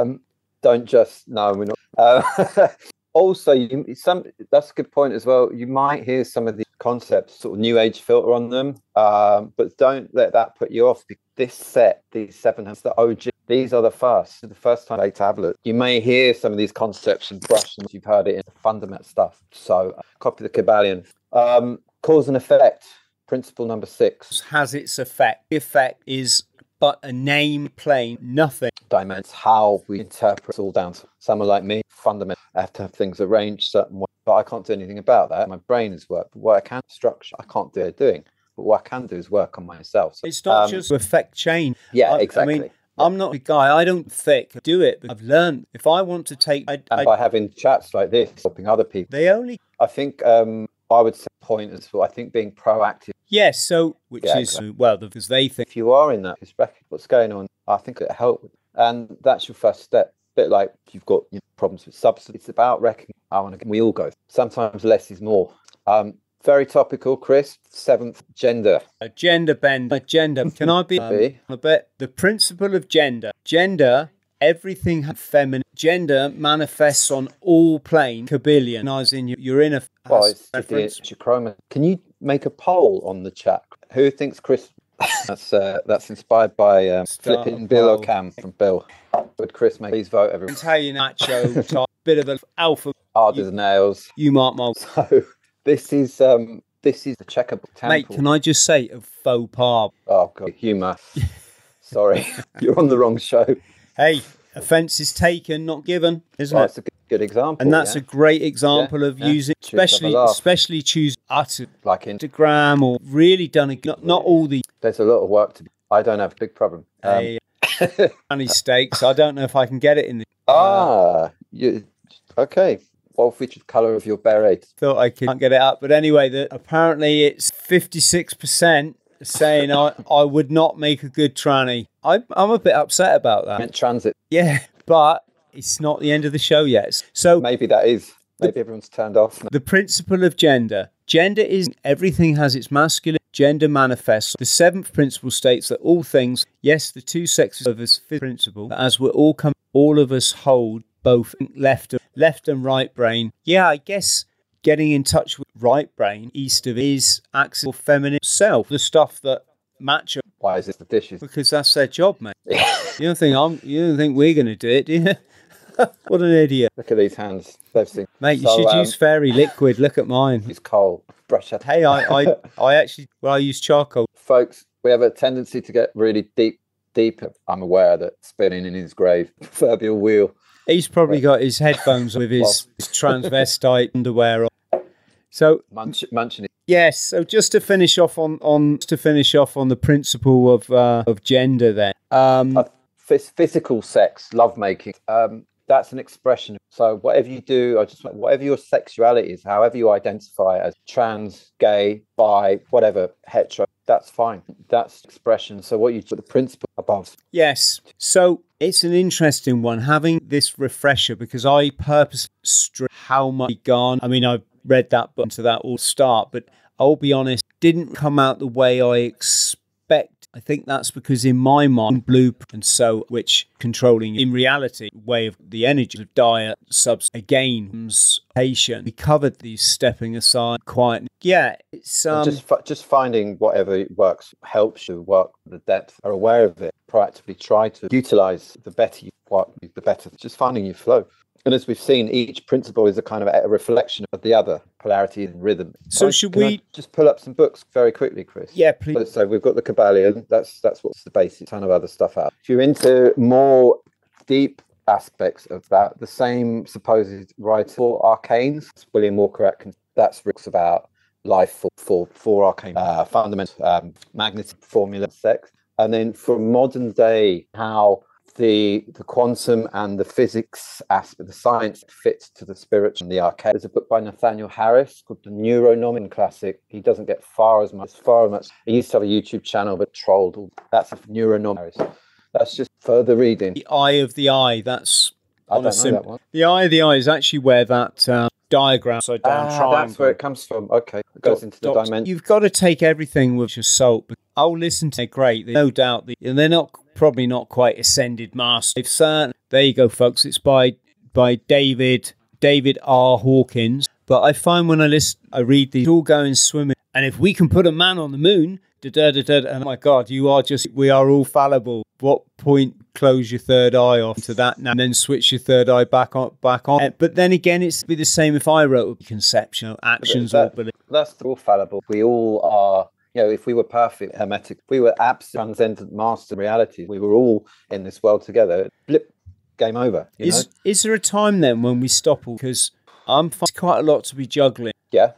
Don't just. No, we're not. Also, that's a good point as well. You might hear some of the concepts, sort of new age filter on them, but don't let that put you off. This set, these 7 has the OG. These are the first time they tablet. You may hear some of these concepts and brush them. You've heard it in the fundamental stuff. So copy the Kabbalion. Cause and effect, principle number 6. Has its effect. The effect is but a name, plane, nothing. Dimensions, how we interpret, it's all down to someone like me. Fundamental, I have to have things arranged certain way, but I can't do anything about that. My brain is work, but what I can structure, I can't do it doing. But what I can do is work on myself. So, it's not just affect change. Yeah, exactly. I mean, I'm not a guy. I don't do it. But I've learned if I want to take, by having chats like this, helping other people. I think I would say point as well. I think being proactive. Yes. So exactly. Well, because they think if you are in that, what's going on, I think it'll help. And that's your first step. A bit like you've got problems with substance. It's about recognizing. We all go. Sometimes less is more. Very topical, Chris. 7th, gender. A gender bend. A gender. Can I be a bit? The principle of gender. Gender. Everything feminine. Gender manifests on all planes. Kabbalion. As in, you're in a. Well, it's your chroma. Can you make a poll on the chat? Who thinks Chris? That's inspired by flipping Bill O'Cam from Bill. Would Chris make? Please vote, everyone. Italian nacho type, bit of an alpha. Hard as nails. You mark my. So this is the checkerboard temple. Mate, can I just say a faux pas? Oh god, humour. Sorry, you're on the wrong show. Hey, offence is taken, not given, isn't it? That's a good example, and that's a great example of using, especially choose utter like Instagram or really done not all the. There's a lot of work to be. I don't have a big problem. Funny steaks. I don't know if I can get it in the. Okay. What featured colour of your beret? Thought I can't get it up, but anyway, apparently it's 56%. Saying I would not make a good tranny. I'm a bit upset about that. Meant transit. Yeah, but it's not the end of the show yet. So maybe that is. Maybe everyone's turned off. The principle of gender. Gender is everything has its masculine. Gender manifests. The 7th principle states that all things, yes, the 2 sexes of this 5th principle, as we're all of us hold both left and right brain. Yeah, I guess. Getting in touch with right brain, east of is axial feminine self, the stuff that match up. Why is it the dishes? Because that's their job, mate. You don't think we're going to do it, do you? What an idiot! Look at these hands. They've seen. Mate, you should use fairy liquid. Look at mine. Use coal. Brush up. Hey, I actually I use charcoal. Folks, we have a tendency to get really deep. I'm aware that spinning in his grave, proverbial wheel. He's probably got his headphones with his transvestite underwear on. So munching it. Yes. So just to finish off on the principle of gender, then physical sex, lovemaking. That's an expression. So whatever you do, whatever your sexuality is, however you identify as trans, gay, bi, whatever, hetero, that's fine. That's expression. So what you put the principle above. Yes. So it's an interesting one having this refresher because I purposely stripped how much gone. I mean, I read that book to that all start, but I'll be honest, didn't come out the way I expect. I think that's because in my mind, blueprint and so, which controlling in reality, way of the energy of diet, subs again, patient. We covered these stepping aside, quiet. Yeah, it's just finding whatever works helps you work the depth. Are aware of it. Proactively try to utilize the better you work, the better. Just finding your flow. And as we've seen, each principle is a kind of a reflection of the other, polarity and rhythm. So can I just pull up some books very quickly, Chris? Yeah, please. So we've got the Kybalion. That's what's the basic. A ton of other stuff out. If you're into more deep aspects of that, the same supposed writer for Arcanes, William Walker Atkins. That's books about life for arcane fundamental magnetic formula, sex, and then for modern day how the quantum and the physics aspect, the science fits to the spiritual and the arcane. There's a book by Nathaniel Harris called The Neuronomic Classic. He doesn't get far as much. He used to have a YouTube channel, but trolled. That's a Neuronomic. That's just further reading. The Eye of the Eye. That's I don't know that one. The Eye of the Eye is actually where that diagram upside down triangle. That's where it comes from. Okay, it goes into the dimension. You've got to take everything with your salt. I'll listen to it. Great, no doubt. And they're probably not quite ascended master. There you go, folks. It's by David R. Hawkins. But I find when I read these, all going swimming. And if we can put a man on the moon, and oh my God, we are all fallible. What point close your third eye off to that now and then switch your third eye back on? But then again, it's be the same if I wrote a conception, actions or belief. That's all fallible. We all are. If we were perfect, hermetic, we were absolute transcendent master reality. We were all in this world together. Blip, game over. Is there a time then when we stop? Because it's quite a lot to be juggling. Yeah.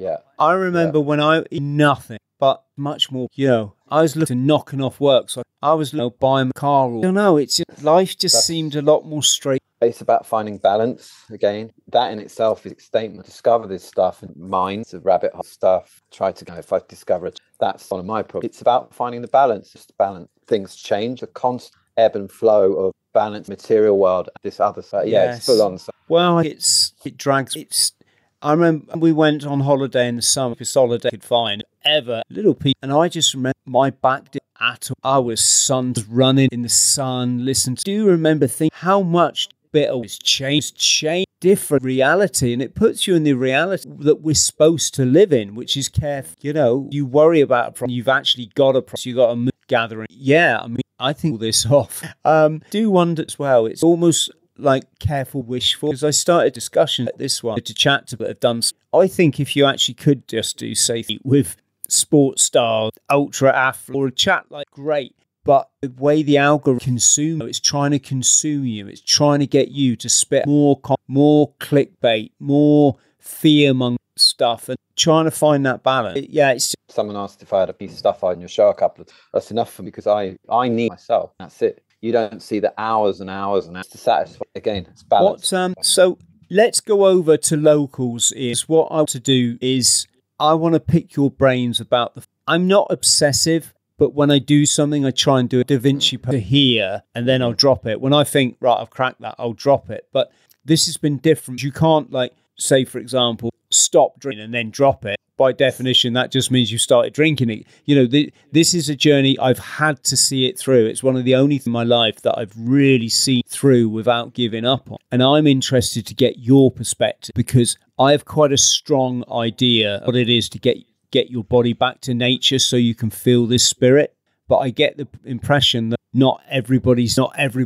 I remember when I nothing, but much more. I was looking knocking off work, so I was buying a car. I don't know. Life just seemed a lot more straight. It's about finding balance again. That in itself is a statement. Discover this stuff and minds of rabbit hole stuff. Try to go. If I discover it, that's one of my problems. It's about finding the balance. Just balance. Things change. A constant ebb and flow of balance, material world. This other side. Yeah, it's full on. Well, it drags. I remember we went on holiday in the summer. This holiday I could find little people, and I just remember my back did at all. I was running in the sun. Do you remember thinking how much bit of change, different reality, and it puts you in the reality that we're supposed to live in, which is careful. You worry about a problem, you've actually got a problem, you got a gathering. Yeah, I mean, I think all this off. Do wonder as well. It's almost like careful wishful, because I started a discussion at this one to chat to, but have done. I think if you actually could just do safety with sports stars, ultra athlete, or a chat like great. But the way the algorithm it's trying to consume you. It's trying to get you to spit more clickbait, more fear-mongering stuff, and trying to find that balance. It's someone asked if I had a piece of stuff on your show a couple of times. That's enough for me because I need myself. That's it. You don't see the hours and hours and hours to satisfy. Again, it's balance. So let's go over to locals. What I want to do is I want to pick your brains about I'm not obsessive. But when I do something, I try and do a Da Vinci to here, and then I'll drop it. When I think, right, I've cracked that, I'll drop it. But this has been different. You can't, say, for example, stop drinking and then drop it. By definition, that just means you started drinking it. This is a journey I've had to see it through. It's one of the only things in my life that I've really seen through without giving up on. And I'm interested to get your perspective because I have quite a strong idea what it is to get your body back to nature so you can feel this spirit. But I get the impression that not everybody's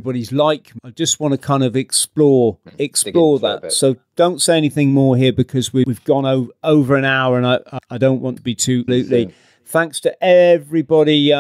like me. I just want to kind of explore that. So don't say anything more here because we've gone over an hour and I don't want to be too loosely. Thanks to everybody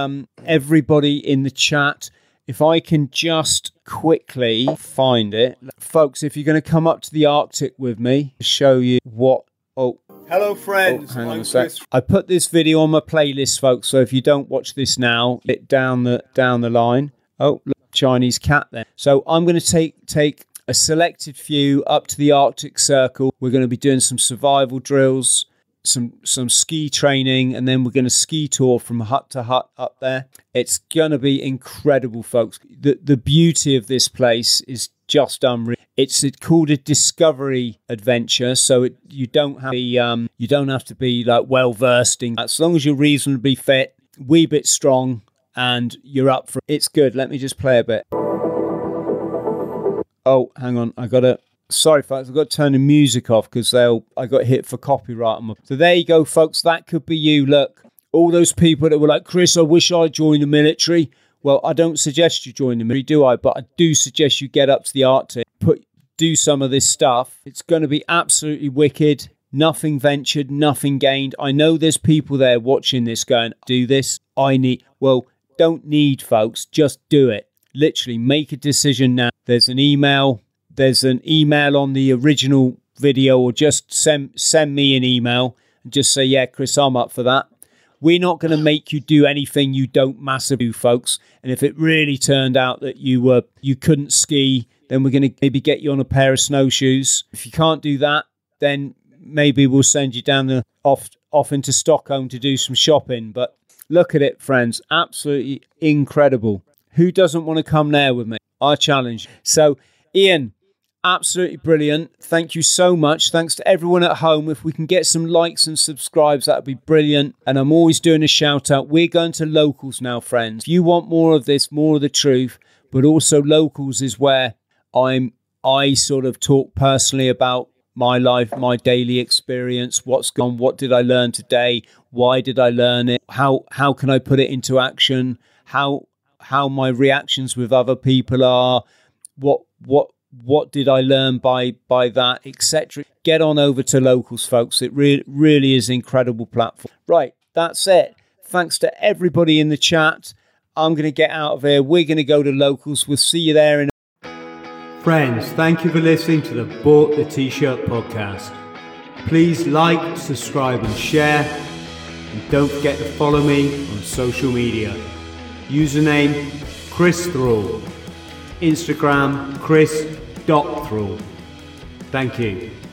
in the chat. If I can just quickly find it. Folks, if you're going to come up to the Arctic with me, show you what... Hello, friends. Hang on a sec. I put this video on my playlist, folks. So if you don't watch this now, it down the line. Oh, look, Chinese cat there. So I'm going to take a selected few up to the Arctic Circle. We're going to be doing some survival drills, some ski training, and then we're going to ski tour from hut to hut up there. It's going to be incredible, folks. The beauty of this place is just unreal. It's called a discovery adventure, so you don't have to be like well versed in. As long as you're reasonably fit, wee bit strong, and you're up for it. It's good. Let me just play a bit. Oh, hang on. Sorry, folks. I've got to turn the music off because I got hit for copyright. So there you go, folks. That could be you. Look, all those people that were like, Chris, I wish I joined the military. Well, I don't suggest you join the military, do I? But I do suggest you get up to the Arctic, do some of this stuff. It's going to be absolutely wicked. Nothing ventured, nothing gained. I know there's people there watching this going, do this. Don't need, folks. Just do it. Literally, make a decision now. There's an email on the original video, or just send me an email and just say, yeah, Chris, I'm up for that. We're not going to make you do anything you don't massively do, folks. And if it really turned out that you couldn't ski, then we're going to maybe get you on a pair of snowshoes. If you can't do that, then maybe we'll send you down off into Stockholm to do some shopping. But look at it, friends. Absolutely incredible. Who doesn't want to come there with me? I challenge. So, Ian, absolutely brilliant. Thank you so much. Thanks to everyone at home. If we can get some likes and subscribes, that would be brilliant. And I'm always doing a shout out. We're going to locals now, friends. If you want more of this, more of the truth, but also locals is where I sort of talk personally about my life, my daily experience, what's gone, what did I learn today, why did I learn it, how can I put it into action, how my reactions with other people are, what did I learn by that, etc. Get on over to locals, folks. It really is an incredible platform. Right, that's it. Thanks to everybody in the chat. I'm going to get out of here. We're going to go to locals. We'll see you there in Friends, thank you for listening to the Bought the T-Shirt podcast. Please like, subscribe and share. And don't forget to follow me on social media. Username Chris Thrall. Instagram Chris.Thrall. Thank you.